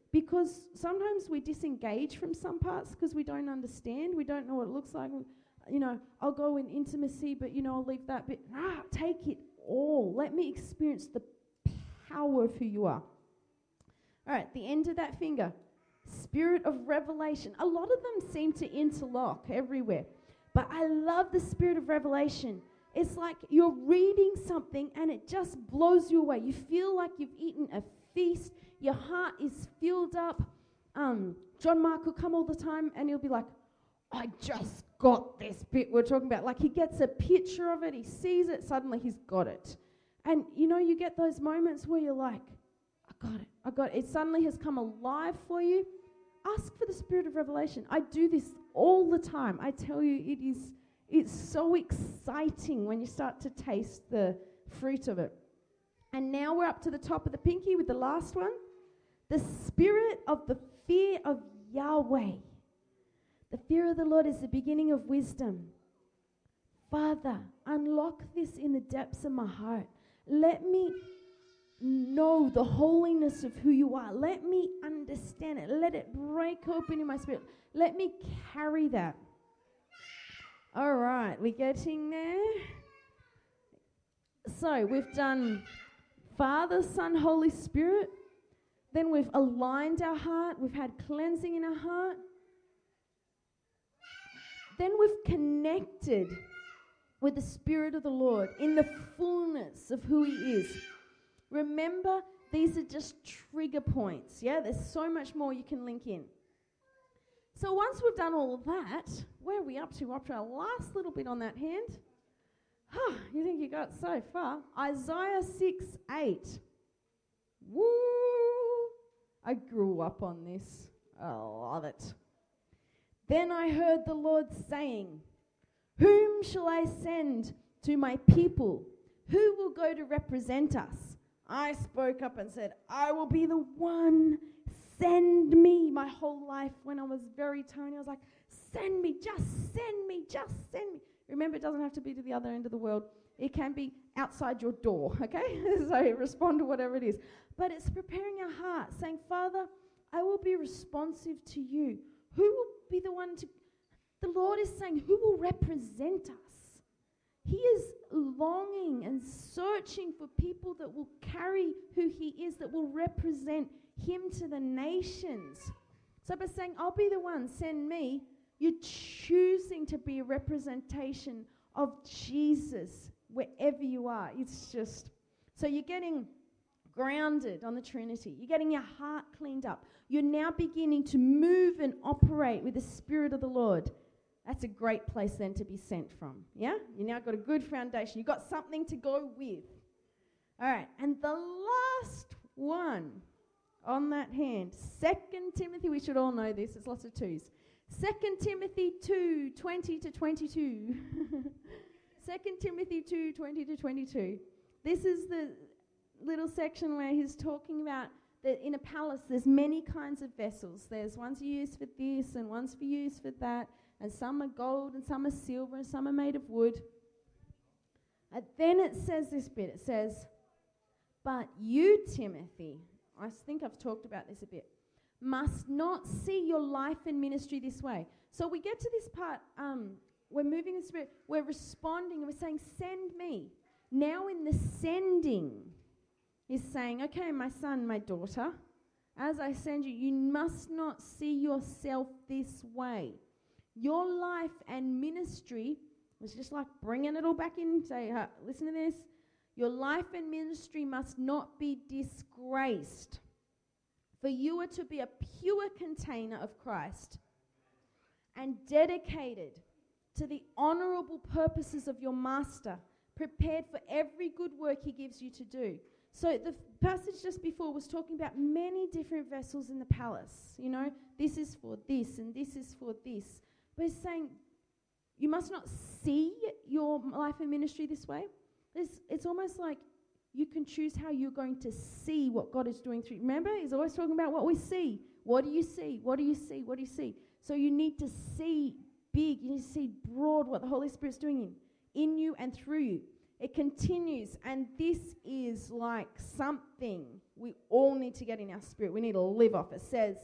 [SPEAKER 1] because sometimes we disengage from some parts because we don't understand. We don't know what it looks like. You know, I'll go in intimacy, but, you know, I'll leave that bit. Ah, take it all. Let me experience the power of who you are. All right, the end of that finger. Spirit of revelation. A lot of them seem to interlock everywhere. But I love the spirit of revelation. It's like you're reading something and it just blows you away. You feel like you've eaten a feast. Your heart is filled up. Um, John Mark will come all the time and he'll be like, I just got this bit we're talking about. Like he gets a picture of it, he sees it, suddenly he's got it. And you know, you get those moments where you're like, I got it, I got it. It suddenly has come alive for you. Ask for the spirit of revelation. I do this all the time. I tell you, it is it's so exciting when you start to taste the fruit of it. And now we're up to the top of the pinky with the last one. The spirit of the fear of Yahweh. The fear of the Lord is the beginning of wisdom. Father, unlock this in the depths of my heart. Let me know the holiness of who you are. Let me understand it. Let it break open in my spirit. Let me carry that. All right, we're getting there. So we've done Father, Son, Holy Spirit. Then we've aligned our heart. We've had cleansing in our heart. Then we've connected with the Spirit of the Lord in the fullness of who He is. Remember, these are just trigger points, yeah? There's so much more you can link in. So once we've done all of that, where are we up to? We're up to our last little bit on that hand. Huh, you think you got so far? Isaiah six eight. Woo! I grew up on this. I love it. Then I heard the Lord saying, whom shall I send to my people? Who will go to represent us? I spoke up and said, I will be the one. Send me. My whole life when I was very tiny, I was like, send me, just send me, just send me. Remember, it doesn't have to be to the other end of the world. It can be outside your door, okay? So respond to whatever it is. But it's preparing our heart, saying, Father, I will be responsive to you. Who will be the one to... The Lord is saying, who will represent us? He is longing and searching for people that will carry who He is, that will represent Him to the nations. So by saying, I'll be the one, send me, you're choosing to be a representation of Jesus wherever you are. It's just... So you're getting grounded on the Trinity. You're getting your heart cleaned up. You're now beginning to move and operate with the Spirit of the Lord. That's a great place then to be sent from. Yeah? You now got a good foundation. You've got something to go with. All right. And the last one on that hand, Second Timothy, we should all know this. It's lots of twos. Second Timothy two, twenty to twenty-two. Second Timothy two, twenty to twenty-two. This is the little section where he's talking about that in a palace there's many kinds of vessels. There's ones used for this and ones for use for that. And some are gold and some are silver and some are made of wood. And then it says this bit. It says, but you, Timothy, I think I've talked about this a bit, must not see your life and ministry this way. So we get to this part, um, we're moving in the Spirit, we're responding and we're saying, send me. Now in the sending, he's saying, okay, my son, my daughter, as I send you, you must not see yourself this way. Your life and ministry, it's just like bringing it all back in, say, uh, listen to this. Your life and ministry must not be disgraced. For you are to be a pure container of Christ and dedicated to the honorable purposes of your master, prepared for every good work he gives you to do. So the f- passage just before was talking about many different vessels in the palace. You know, this is for this and this is for this. But he's saying you must not see your life and ministry this way. It's, it's almost like you can choose how you're going to see what God is doing through you. Remember, he's always talking about what we see. What do you see? What do you see? What do you see? So you need to see big. You need to see broad what the Holy Spirit's doing in, in you and through you. It continues, and this is like something we all need to get in our spirit. We need to live off. It says,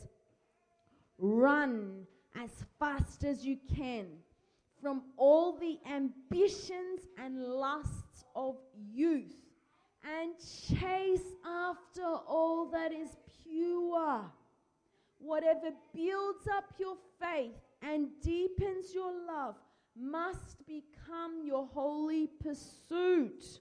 [SPEAKER 1] run as fast as you can from all the ambitions and lusts of youth, and chase after all that is pure. Whatever builds up your faith and deepens your love must become your holy pursuit.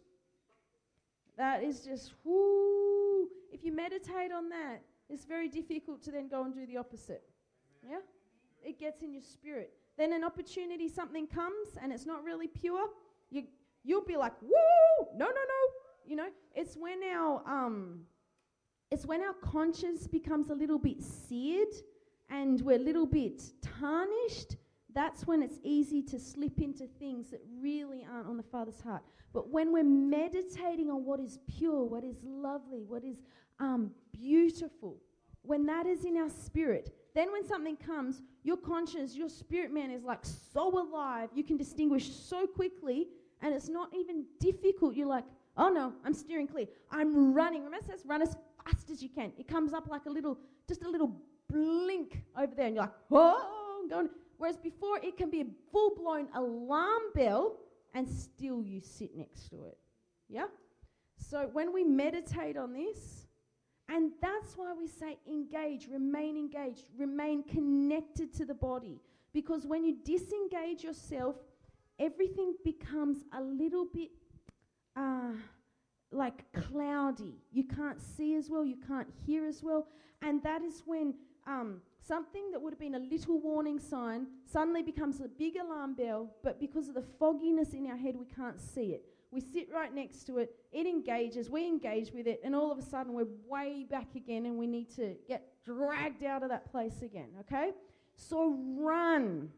[SPEAKER 1] That is just, whoo. If you meditate on that, it's very difficult to then go and do the opposite. Yeah? It gets in your spirit. Then an opportunity, something comes and it's not really pure, you, you'll be like, woo, no, no, no. You know, it's when our um, it's when our conscience becomes a little bit seared and we're a little bit tarnished. That's when it's easy to slip into things that really aren't on the Father's heart. But when we're meditating on what is pure, what is lovely, what is um, beautiful, when that is in our spirit, then when something comes, your conscience, your spirit man is like so alive. You can distinguish so quickly, and it's not even difficult. You're like, oh no, I'm steering clear. I'm running. Remember it says run as fast as you can. It comes up like a little, just a little blink over there, and you're like, oh, I'm going. Whereas before, it can be a full-blown alarm bell, and still you sit next to it. Yeah? So when we meditate on this, and that's why we say engage, remain engaged, remain connected to the body. Because when you disengage yourself, everything becomes a little bit uh, like cloudy. You can't see as well, you can't hear as well. And that is when um, something that would have been a little warning sign suddenly becomes a big alarm bell, but because of the fogginess in our head, we can't see it. We sit right next to it, it engages, we engage with it, and all of a sudden we're way back again and we need to get dragged out of that place again, okay? So run.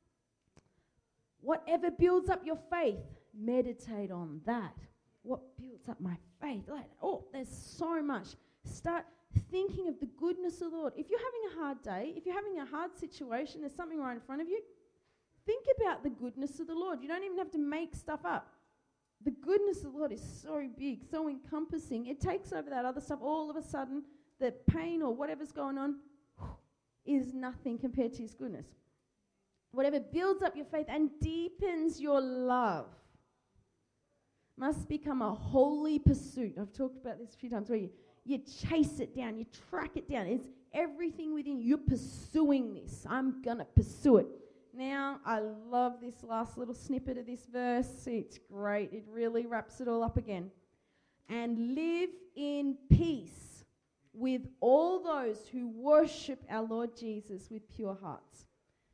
[SPEAKER 1] Whatever builds up your faith, meditate on that. What builds up my faith? Like, oh, there's so much. Start thinking of the goodness of the Lord. If you're having a hard day, if you're having a hard situation, there's something right in front of you, think about the goodness of the Lord. You don't even have to make stuff up. The goodness of the Lord is so big, so encompassing. It takes over that other stuff. All of a sudden, the pain or whatever's going on is nothing compared to His goodness. Whatever builds up your faith and deepens your love must become a holy pursuit. I've talked about this a few times where you, you chase it down, you track it down. It's everything within you. You're pursuing this. I'm going to pursue it. Now, I love this last little snippet of this verse. It's great. It really wraps it all up again. And live in peace with all those who worship our Lord Jesus with pure hearts.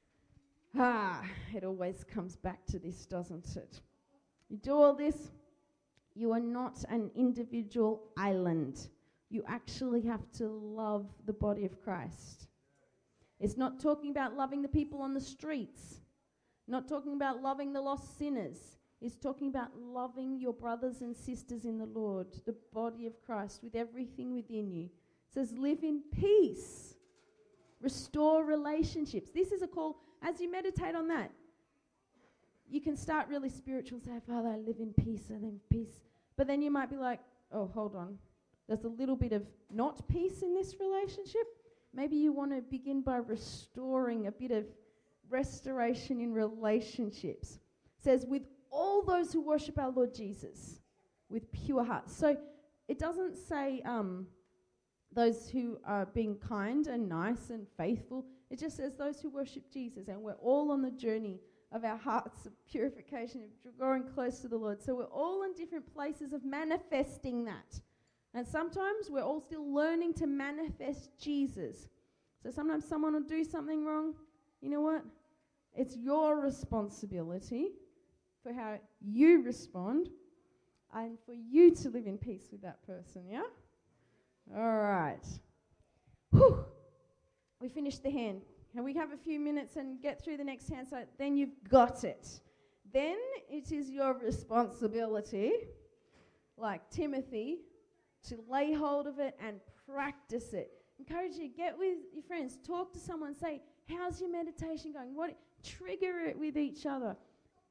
[SPEAKER 1] Ah, it always comes back to this, doesn't it? You do all this, you are not an individual island. You actually have to love the body of Christ. It's not talking about loving the people on the streets, not talking about loving the lost sinners. It's talking about loving your brothers and sisters in the Lord, the body of Christ, with everything within you. It says live in peace, restore relationships. This is a call, as you meditate on that, you can start really spiritual, say, Father, I live in peace, I live in peace. But then you might be like, oh, hold on. There's a little bit of not peace in this relationship. Maybe you want to begin by restoring a bit of restoration in relationships. It says, with all those who worship our Lord Jesus with pure hearts. So it doesn't say um, those who are being kind and nice and faithful. It just says those who worship Jesus. And we're all on the journey of our hearts of purification, of growing close to the Lord. So we're all in different places of manifesting that. And sometimes we're all still learning to manifest Jesus. So sometimes someone will do something wrong. You know what? It's your responsibility for how you respond and for you to live in peace with that person, yeah? All right. Whew. We finished the hand. Can we have a few minutes and get through the next hand? So then you've got it. Then it is your responsibility, like Timothy, to lay hold of it and practice it. Encourage you, get with your friends, talk to someone, say, how's your meditation going? What? Trigger it with each other.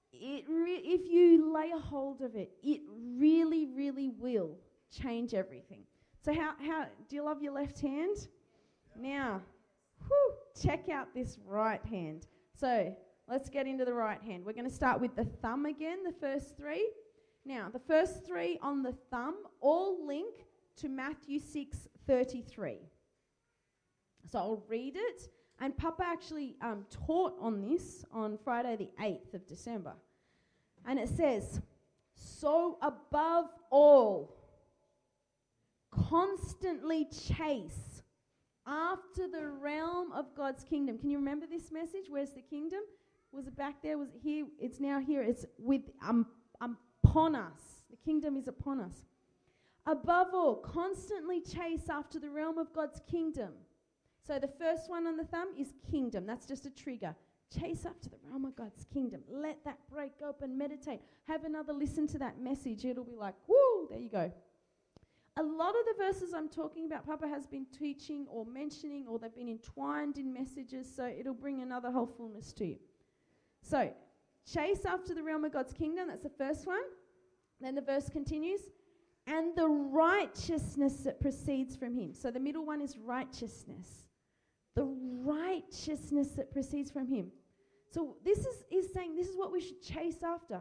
[SPEAKER 1] it re- if you lay a hold of it, it really, really will change everything. So how, how do you love your left hand? Now, whew, check out this right hand. So let's get into the right hand. We're going to start with the thumb again, the first three. Now, the first three on the thumb all link to Matthew six thirty-three. So I'll read it. And Papa actually um, taught on this on Friday the eighth of December. And it says, so above all, constantly chase after the realm of God's kingdom. Can you remember this message? Where's the kingdom? Was it back there? Was it here? It's now here. It's with um, um, upon us. The kingdom is upon us. Above all, constantly chase after the realm of God's kingdom. So the first one on the thumb is kingdom. That's just a trigger. Chase after the realm of God's kingdom. Let that break open. Meditate. Have another listen to that message. It'll be like, woo, there you go. A lot of the verses I'm talking about, Papa has been teaching or mentioning, or they've been entwined in messages, so it'll bring another whole fullness to you. So, chase after the realm of God's kingdom. That's the first one. Then the verse continues. And the righteousness that proceeds from him. So the middle one is righteousness. The righteousness that proceeds from him. So this is, is saying this is what we should chase after.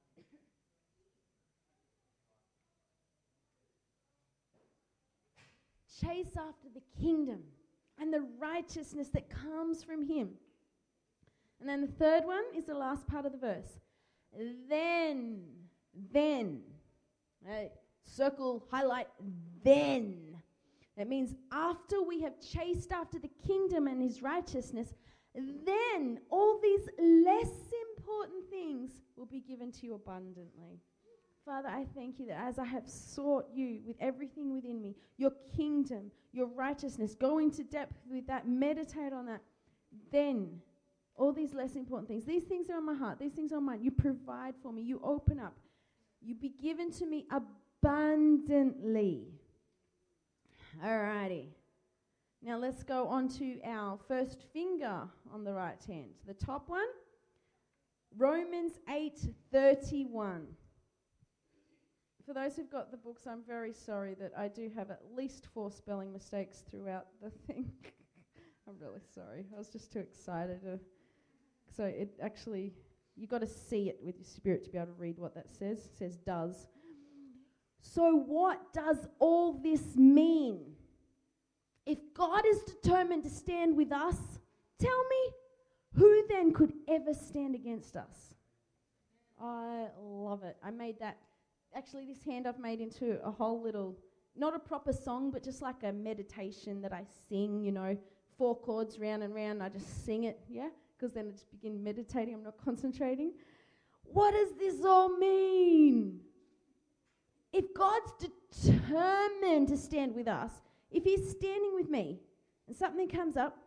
[SPEAKER 1] Chase after the kingdom and the righteousness that comes from him. And then the third one is the last part of the verse. Then, then, right, circle, highlight, then. That means after we have chased after the kingdom and his righteousness, then all these less important things will be given to you abundantly. Father, I thank you that as I have sought you with everything within me, your kingdom, your righteousness, go into depth with that, meditate on that, then all these less important things, these things are on my heart, these things are on mine, you provide for me, you open up, you be given to me abundantly. Alrighty. Now let's go on to our first finger on the right hand. The top one, Romans eight thirty-one. For those who've got the books, I'm very sorry that I do have at least four spelling mistakes throughout the thing. I'm really sorry. I was just too excited. To so it actually, you got to see it with your spirit to be able to read what that says. It says does. So what does all this mean? If God is determined to stand with us, tell me, who then could ever stand against us? I love it. I made that, actually this hand I've made into a whole little, not a proper song, but just like a meditation that I sing, you know, four chords round and round, I just sing it, yeah? Because then I just begin meditating, I'm not concentrating. What does this all mean? If God's determined to stand with us, if he's standing with me and something comes up,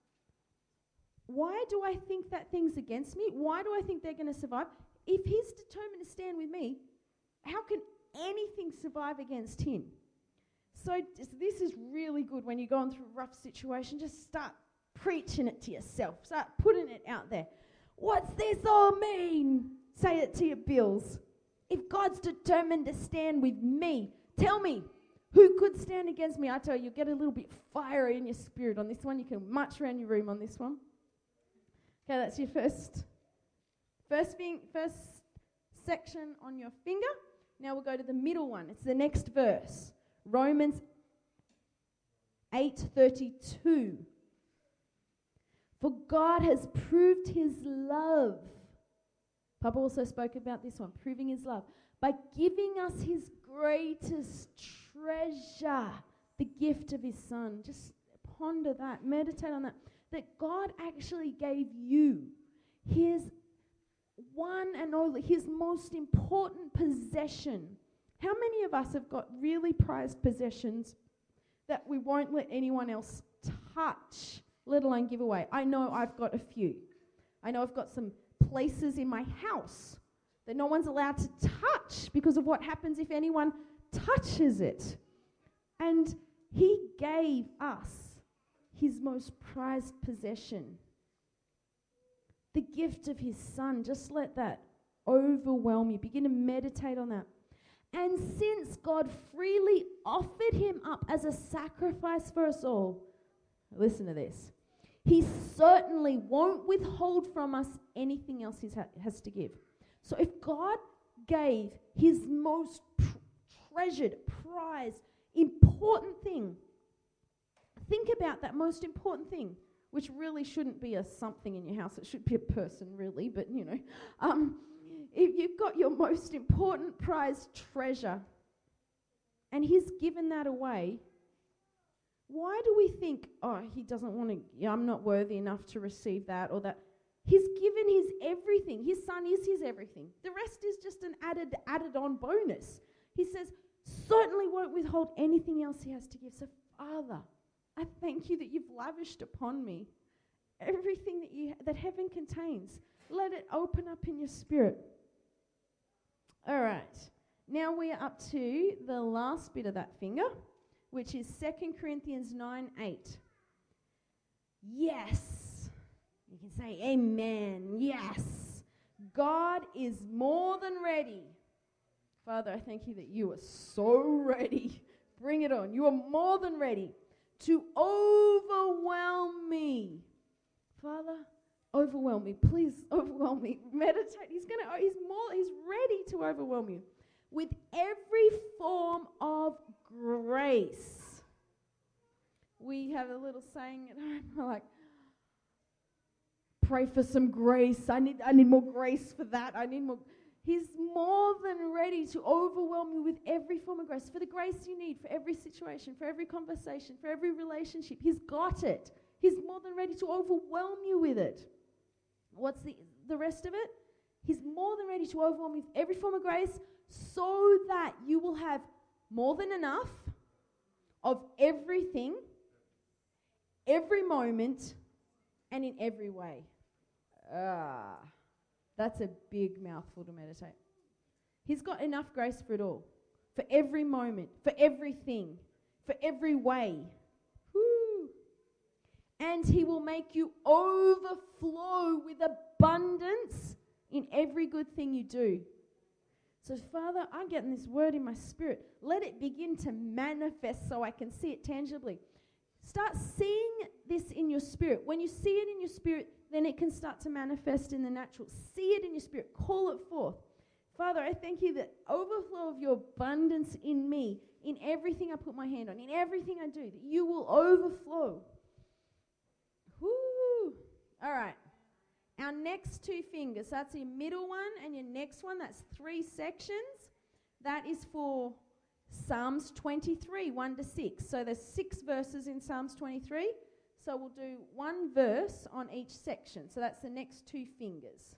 [SPEAKER 1] why do I think that thing's against me? Why do I think they're going to survive? If he's determined to stand with me, how can anything survive against him? So this is really good when you're going through a rough situation. Just start preaching it to yourself. Start putting it out there. What's this all mean? Say it to your bills. If God's determined to stand with me, tell me, who could stand against me? I tell you, you get a little bit fiery in your spirit on this one. You can march around your room on this one. Okay, that's your first, first, thing, first section on your finger. Now we'll go to the middle one. It's the next verse. Romans eight thirty-two. For God has proved his love. Papa also spoke about this one, proving his love, by giving us his greatest treasure, the gift of his son. Just ponder that, meditate on that, that God actually gave you his one and only, his most important possession. How many of us have got really prized possessions that we won't let anyone else touch, let alone give away? I know I've got a few. I know I've got some places in my house that no one's allowed to touch because of what happens if anyone touches it. And he gave us his most prized possession, the gift of his son. Just let that overwhelm you. Begin to meditate on that. And since God freely offered him up as a sacrifice for us all, listen to this, he certainly won't withhold from us anything else he ha- has to give. So if God gave his most pr- treasured, prized, important thing, think about that most important thing, which really shouldn't be a something in your house. It should be a person, really, but, you know. Um, if you've got your most important prized treasure and he's given that away, why do we think, oh, he doesn't want to, yeah, I'm not worthy enough to receive that or that? He's given his everything. His son is his everything. The rest is just an added, added on bonus. He says, certainly won't withhold anything else he has to give. So, Father, I thank you that you've lavished upon me everything that you that heaven contains. Let it open up in your spirit. All right. Now we are up to the last bit of that finger, which is Second Corinthians nine eight. Yes. You can say amen. Yes. God is more than ready. Father, I thank you that you are so ready. Bring it on. You are more than ready to overwhelm me. Father, overwhelm me. Please overwhelm me. Meditate. He's gonna oh, he's more he's ready to overwhelm you with every form of grace. We have a little saying at home, we're like, pray for some grace. I need I need more grace for that. I need more. He's more than ready to overwhelm you with every form of grace, for the grace you need, for every situation, for every conversation, for every relationship. He's got it. He's more than ready to overwhelm you with it. What's the, the rest of it? He's more than ready to overwhelm you with every form of grace so that you will have more than enough of everything, every moment, and in every way. Ah. That's a big mouthful to meditate. He's got enough grace for it all, for every moment, for everything, for every way. Woo. And he will make you overflow with abundance in every good thing you do. So, Father, I'm getting this word in my spirit. Let it begin to manifest so I can see it tangibly. Start seeing this in your spirit. When you see it in your spirit, then it can start to manifest in the natural. See it in your spirit. Call it forth. Father, I thank you that overflow of your abundance in me, in everything I put my hand on, in everything I do, that you will overflow. Woo! All right. Our next two fingers, that's your middle one and your next one, that's three sections. That is for Psalms twenty-three, one to six. So there's six verses in Psalms twenty-three. So we'll do one verse on each section. So that's the next two fingers.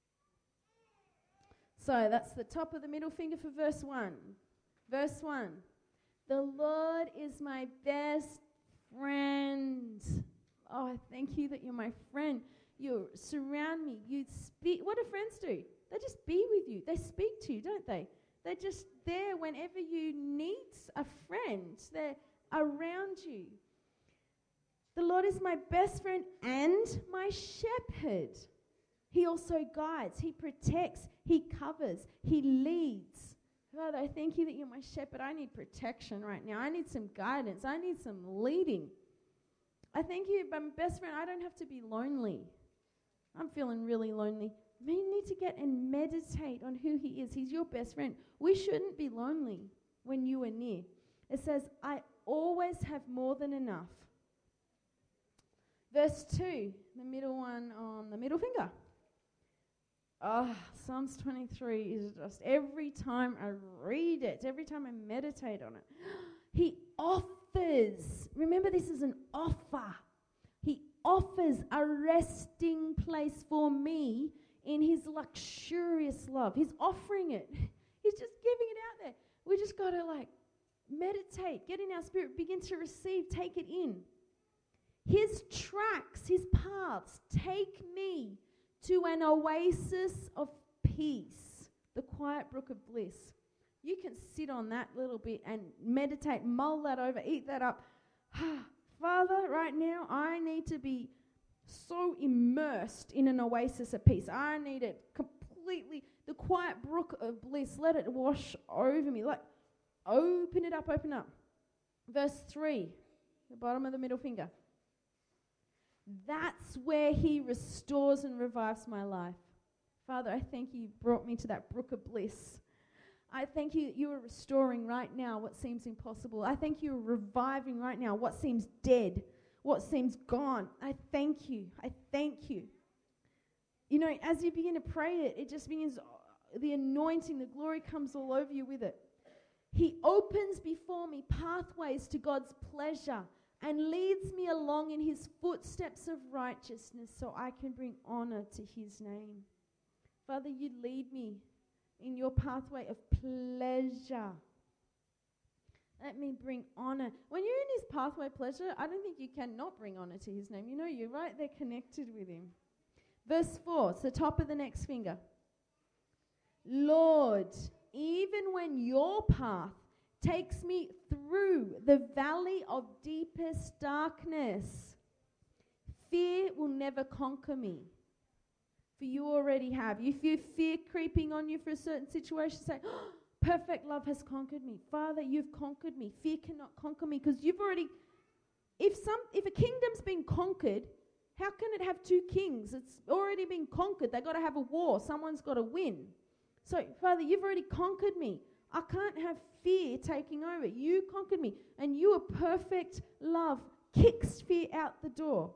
[SPEAKER 1] So that's the top of the middle finger for verse one. Verse one. The Lord is my best friend. Oh, I thank you that you're my friend. You surround me. You speak. What do friends do? They just be with you. They speak to you, don't they? They're just there whenever you need a friend. They're around you. The Lord is my best friend and my shepherd. He also guides. He protects. He covers. He leads. Father, I thank you that you're my shepherd. I need protection right now. I need some guidance. I need some leading. I thank you, but my best friend, I don't have to be lonely. I'm feeling really lonely. You need to get and meditate on who he is. He's your best friend. We shouldn't be lonely when you are near. It says, I always have more than enough. Verse two, the middle one on the middle finger. Ah, oh, Psalms twenty-three is just, every time I read it, every time I meditate on it, he offers, remember this is an offer. He offers a resting place for me in his luxurious love. He's offering it. He's just giving it out there. We just got to like meditate, get in our spirit, begin to receive, take it in. His tracks, his paths take me to an oasis of peace, the quiet brook of bliss. You can sit on that little bit and meditate, mull that over, eat that up. Father, right now I need to be so immersed in an oasis of peace. I need it completely. the quiet brook of bliss, let it wash over me. Like, open it up, open up. Verse three, the bottom of the middle finger. That's where he restores and revives my life. Father, I thank you brought me to that brook of bliss. I thank you that you are restoring right now what seems impossible. I thank you are reviving right now what seems dead, what seems gone. I thank you. I thank you. You know, as you begin to pray it, it just begins, the anointing, the glory comes all over you with it. He opens before me pathways to God's pleasure and leads me along in his footsteps of righteousness so I can bring honor to his name. Father, you lead me in your pathway of pleasure. Let me bring honor. When you're in his pathway of pleasure, I don't think you can not bring honor to his name. You know, you're right there connected with him. Verse four, it's the top of the next finger. Lord, even when your path takes me through the valley of deepest darkness, fear will never conquer me. For you already have. If you fear creeping on you for a certain situation, say, oh, perfect love has conquered me. Father, you've conquered me. Fear cannot conquer me because you've already, if some, if a kingdom's been conquered, how can it have two kings? It's already been conquered. They've got to have a war. Someone's got to win. So, Father, you've already conquered me. I can't have fear taking over. You conquered me. And your perfect love kicks fear out the door.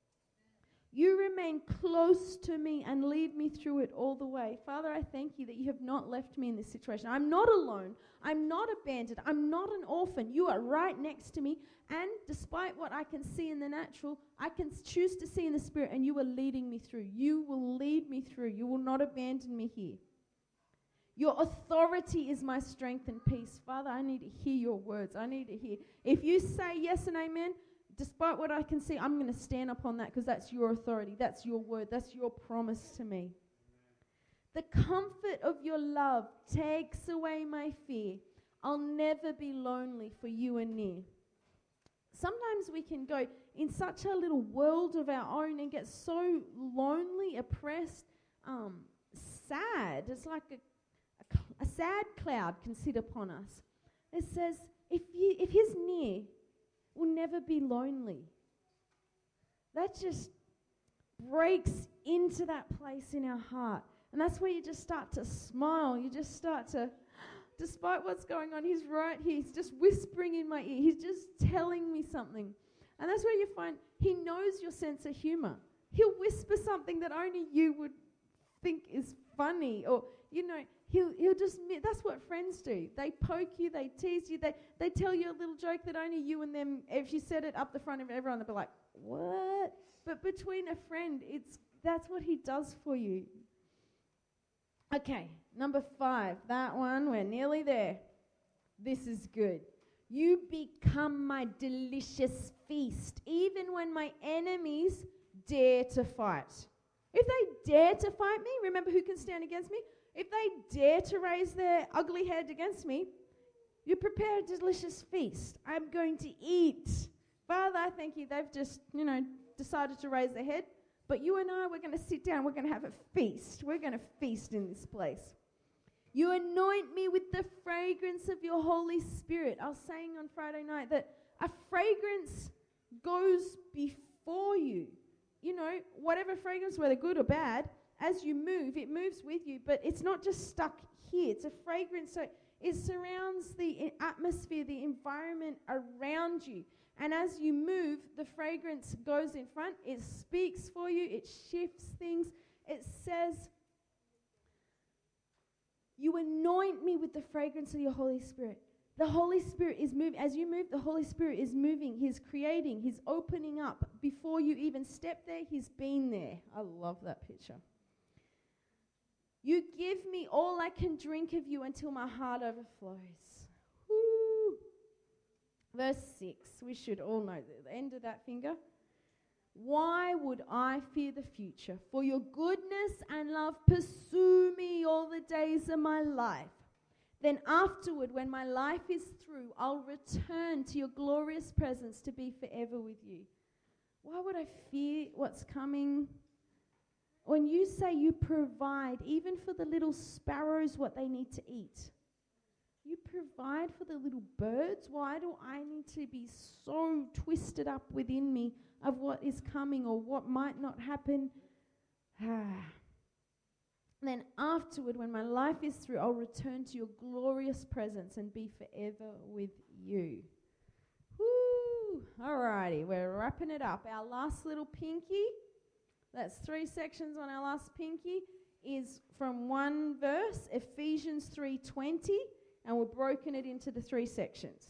[SPEAKER 1] You remain close to me and lead me through it all the way. Father, I thank you that you have not left me in this situation. I'm not alone. I'm not abandoned. I'm not an orphan. You are right next to me. And despite what I can see in the natural, I can choose to see in the spirit, and you are leading me through. You will lead me through. You will not abandon me here. Your authority is my strength and peace. Father, I need to hear your words. I need to hear. If you say yes and amen, despite what I can see, I'm going to stand up on that because that's your authority. That's your word. That's your promise to me. The comfort of your love takes away my fear. I'll never be lonely for you and near. Sometimes we can go in such a little world of our own and get so lonely, oppressed, um, sad. It's like a, a, cl- a sad cloud can sit upon us. It says, if you, if he's near, we'll never be lonely. That just breaks into that place in our heart. And that's where you just start to smile. You just start to, despite what's going on, he's right here. He's just whispering in my ear. He's just telling me something. And that's where you find he knows your sense of humor. He'll whisper something that only you would think is funny. Or, you know, he'll he'll just, that's what friends do. They poke you, they tease you, they, they tell you a little joke that only you and them, if you said it up the front of everyone, they'll be like, what? But between a friend, it's that's what he does for you. Okay, number five, that one, we're nearly there. This is good. You become my delicious feast, even when my enemies dare to fight. If they dare to fight me, remember who can stand against me? If they dare to raise their ugly head against me, you prepare a delicious feast. I'm going to eat. Father, I thank you. They've just, you know, decided to raise their head. But you and I, we're going to sit down. We're going to have a feast. We're going to feast in this place. You anoint me with the fragrance of your Holy Spirit. I was saying on Friday night that a fragrance goes before you. You know, whatever fragrance, whether good or bad, as you move, it moves with you. But it's not just stuck here. It's a fragrance. So it surrounds the atmosphere, the environment around you. And as you move, the fragrance goes in front. It speaks for you. It shifts things. It says, you anoint me with the fragrance of your Holy Spirit. The Holy Spirit is moving. As you move, the Holy Spirit is moving. He's creating. He's opening up. Before you even step there, he's been there. I love that picture. You give me all I can drink of you until my heart overflows. Woo. Verse six, we should all know the end of that finger. Why would I fear the future? For your goodness and love pursue me all the days of my life. Then afterward, when my life is through, I'll return to your glorious presence to be forever with you. Why would I fear what's coming? when you say you provide even for the little sparrows what they need to eat, you provide for the little birds, why do I need to be so twisted up within me of what is coming or what might not happen? Then afterward, when my life is through, I'll return to your glorious presence and be forever with you. Woo! Alrighty, we're wrapping it up. Our last little pinky, that's three sections on our last pinky, is from one verse, Ephesians three twenty, and we've broken it into the three sections.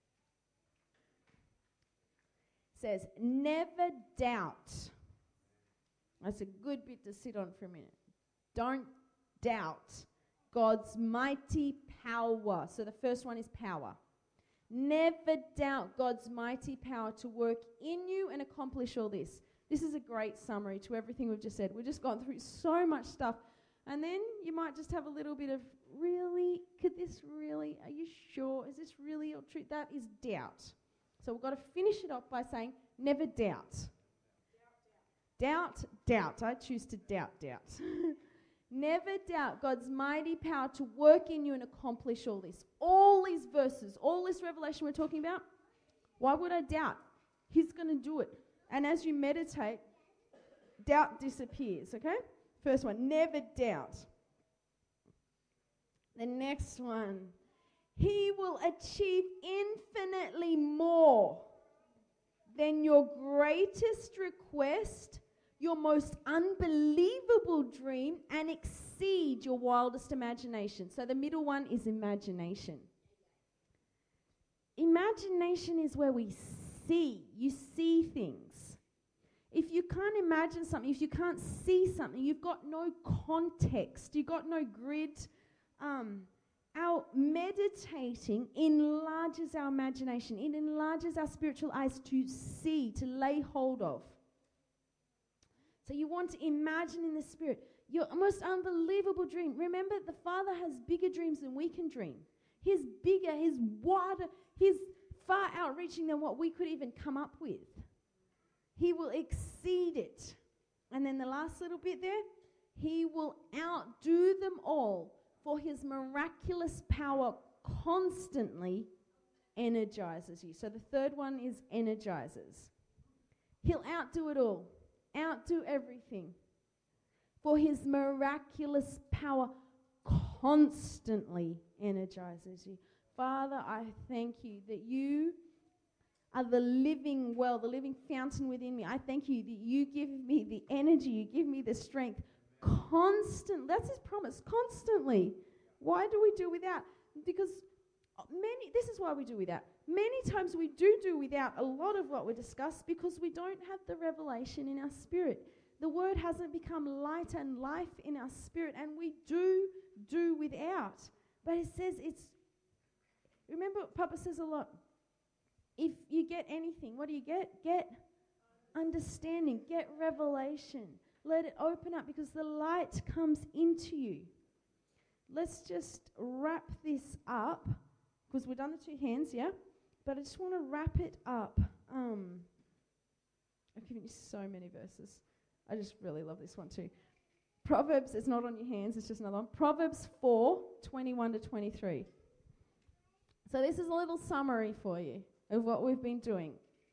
[SPEAKER 1] It says, never doubt. That's a good bit to sit on for a minute. Don't doubt God's mighty power. So the first one is power. Never doubt God's mighty power to work in you and accomplish all this. This is a great summary to everything we've just said. We've just gone through so much stuff. And then you might just have a little bit of, really? Could this really? Are you sure? Is this really your truth? That is doubt. So we've got to finish it off by saying, never doubt. Doubt, doubt. I choose to doubt, doubt. Never doubt God's mighty power to work in you and accomplish all this. All these verses, all this revelation we're talking about, why would I doubt? He's going to do it. And as you meditate, doubt disappears, okay? First one, never doubt. The next one, He will achieve infinitely more than your greatest request, your most unbelievable dream, and exceed your wildest imagination. So the middle one is imagination. Imagination is where we see. You see things. If you can't imagine something, if you can't see something, you've got no context, you've got no grid. Um, our meditating enlarges our imagination. It enlarges our spiritual eyes to see, to lay hold of. So you want to imagine in the Spirit your most unbelievable dream. Remember, the Father has bigger dreams than we can dream. He's bigger, He's wider, He's far outreaching than what we could even come up with. He will exceed it. And then the last little bit there, He will outdo them all, for His miraculous power constantly energizes you. So the third one is energizes. He'll outdo it all. Outdo everything. For His miraculous power constantly energizes you. Father, I thank you that you are the living well, the living fountain within me. I thank you that you give me the energy, you give me the strength constant. That's His promise, constantly. Why do we do without? Because many, this is why we do without. Many times we do do without a lot of what we discuss because we don't have the revelation in our spirit. The word hasn't become light and life in our spirit, and we do do without. But it says it's, remember what Papa says a lot, if you get anything, what do you get? Get understanding, get revelation. Let it open up because the light comes into you. Let's just wrap this up because we've done the two hands, yeah? But I just want to wrap it up. Um, I've given you so many verses. I just really love this one too. Proverbs, it's not on your hands, it's just another one. Proverbs four, twenty-one to twenty-three. So this is a little summary for you of what we've been doing.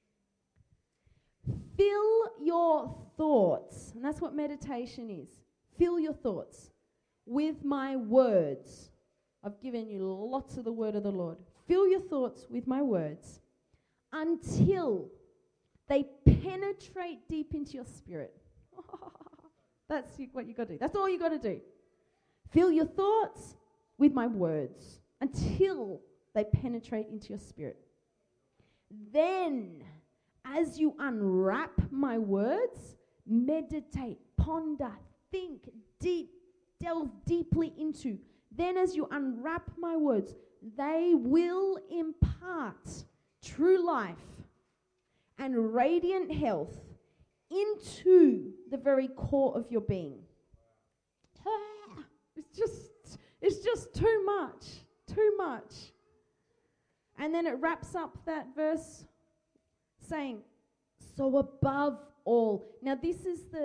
[SPEAKER 1] Fill your thoughts, and that's what meditation is. Fill your thoughts with my words. I've given you lots of the word of the Lord. Fill your thoughts with my words until they penetrate deep into your spirit. That's what you got to do. That's all you got to do. Fill your thoughts with my words until they penetrate into your spirit. Then, as you unwrap my words, meditate, ponder, think deep, delve deeply into. Then as you unwrap my words, they will impart true life and radiant health into the very core of your being. Ah, it's just, it's just too much, too much. And then it wraps up that verse saying, so above all. Now this is the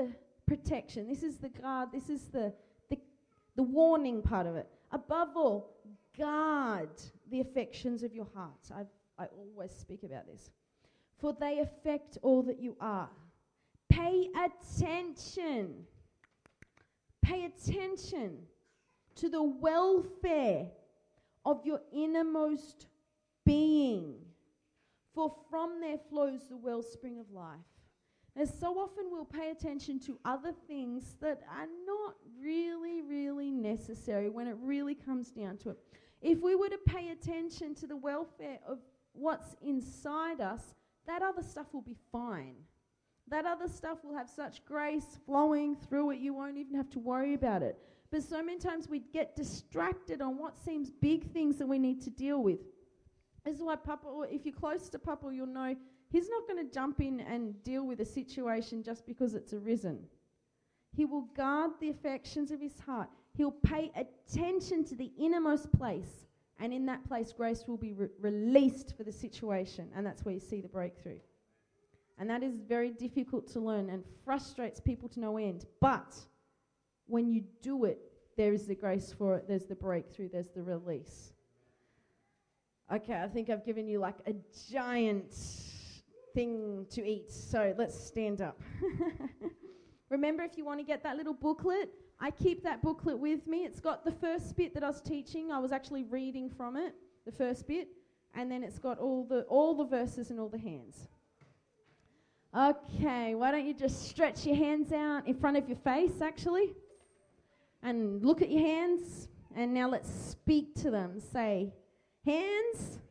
[SPEAKER 1] protection. This is the guard. This is the, the, the warning part of it. Above all, guard the affections of your heart. I've, I always speak about this. For they affect all that you are. Pay attention. Pay attention to the welfare of your innermost being. For from there flows the wellspring of life. And so often we'll pay attention to other things that are not really, really necessary when it really comes down to it. If we were to pay attention to the welfare of what's inside us, that other stuff will be fine. That other stuff will have such grace flowing through it, you won't even have to worry about it. But so many times we get distracted on what seems big things that we need to deal with. This is why Papa, if you're close to Papa, you'll know he's not going to jump in and deal with a situation just because it's arisen. He will guard the affections of his heart. He'll pay attention to the innermost place. And in that place, grace will be re- released for the situation. And that's where you see the breakthrough. And that is very difficult to learn and frustrates people to no end. But when you do it, there is the grace for it. There's the breakthrough. There's the release. Okay, I think I've given you like a giant thing to eat. So let's stand up. Remember, if you want to get that little booklet, I keep that booklet with me. It's got the first bit that I was teaching. I was actually reading from it, the first bit. And then it's got all the all the verses and all the hands. Okay, why don't you just stretch your hands out in front of your face, actually. And look at your hands. And now let's speak to them. Say, hands,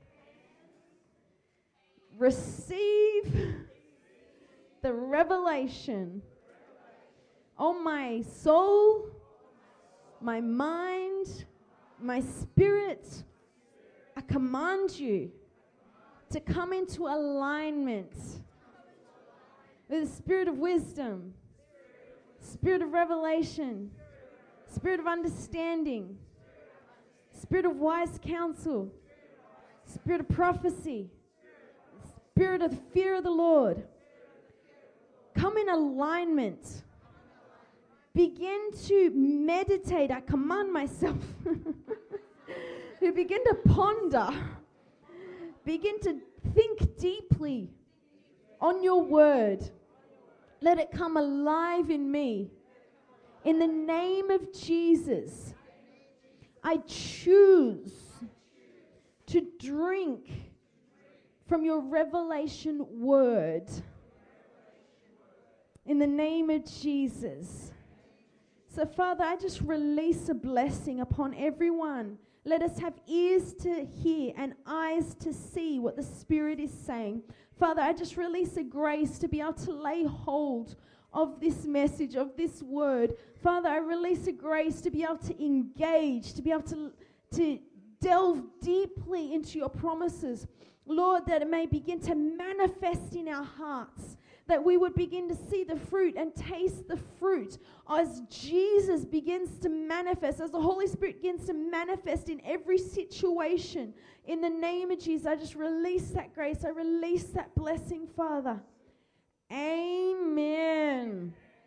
[SPEAKER 1] receive the revelation. Oh, my soul, my mind, my spirit, I command you to come into alignment with the spirit of wisdom, spirit of revelation, spirit of understanding, spirit of wise counsel, spirit of prophecy, spirit of the fear of the Lord. Come in alignment. Begin to meditate. I command myself to begin to ponder. Begin to think deeply on your word. Let it come alive in me. In the name of Jesus, I choose to drink from your revelation word. In the name of Jesus. So, Father, I just release a blessing upon everyone. Let us have ears to hear and eyes to see what the Spirit is saying. Father, I just release a grace to be able to lay hold of this message, of this word. Father, I release a grace to be able to engage, to be able to, to delve deeply into your promises. Lord, that it may begin to manifest in our hearts, that we would begin to see the fruit and taste the fruit as Jesus begins to manifest, as the Holy Spirit begins to manifest in every situation. In the name of Jesus, I just release that grace. I release that blessing, Father. Amen.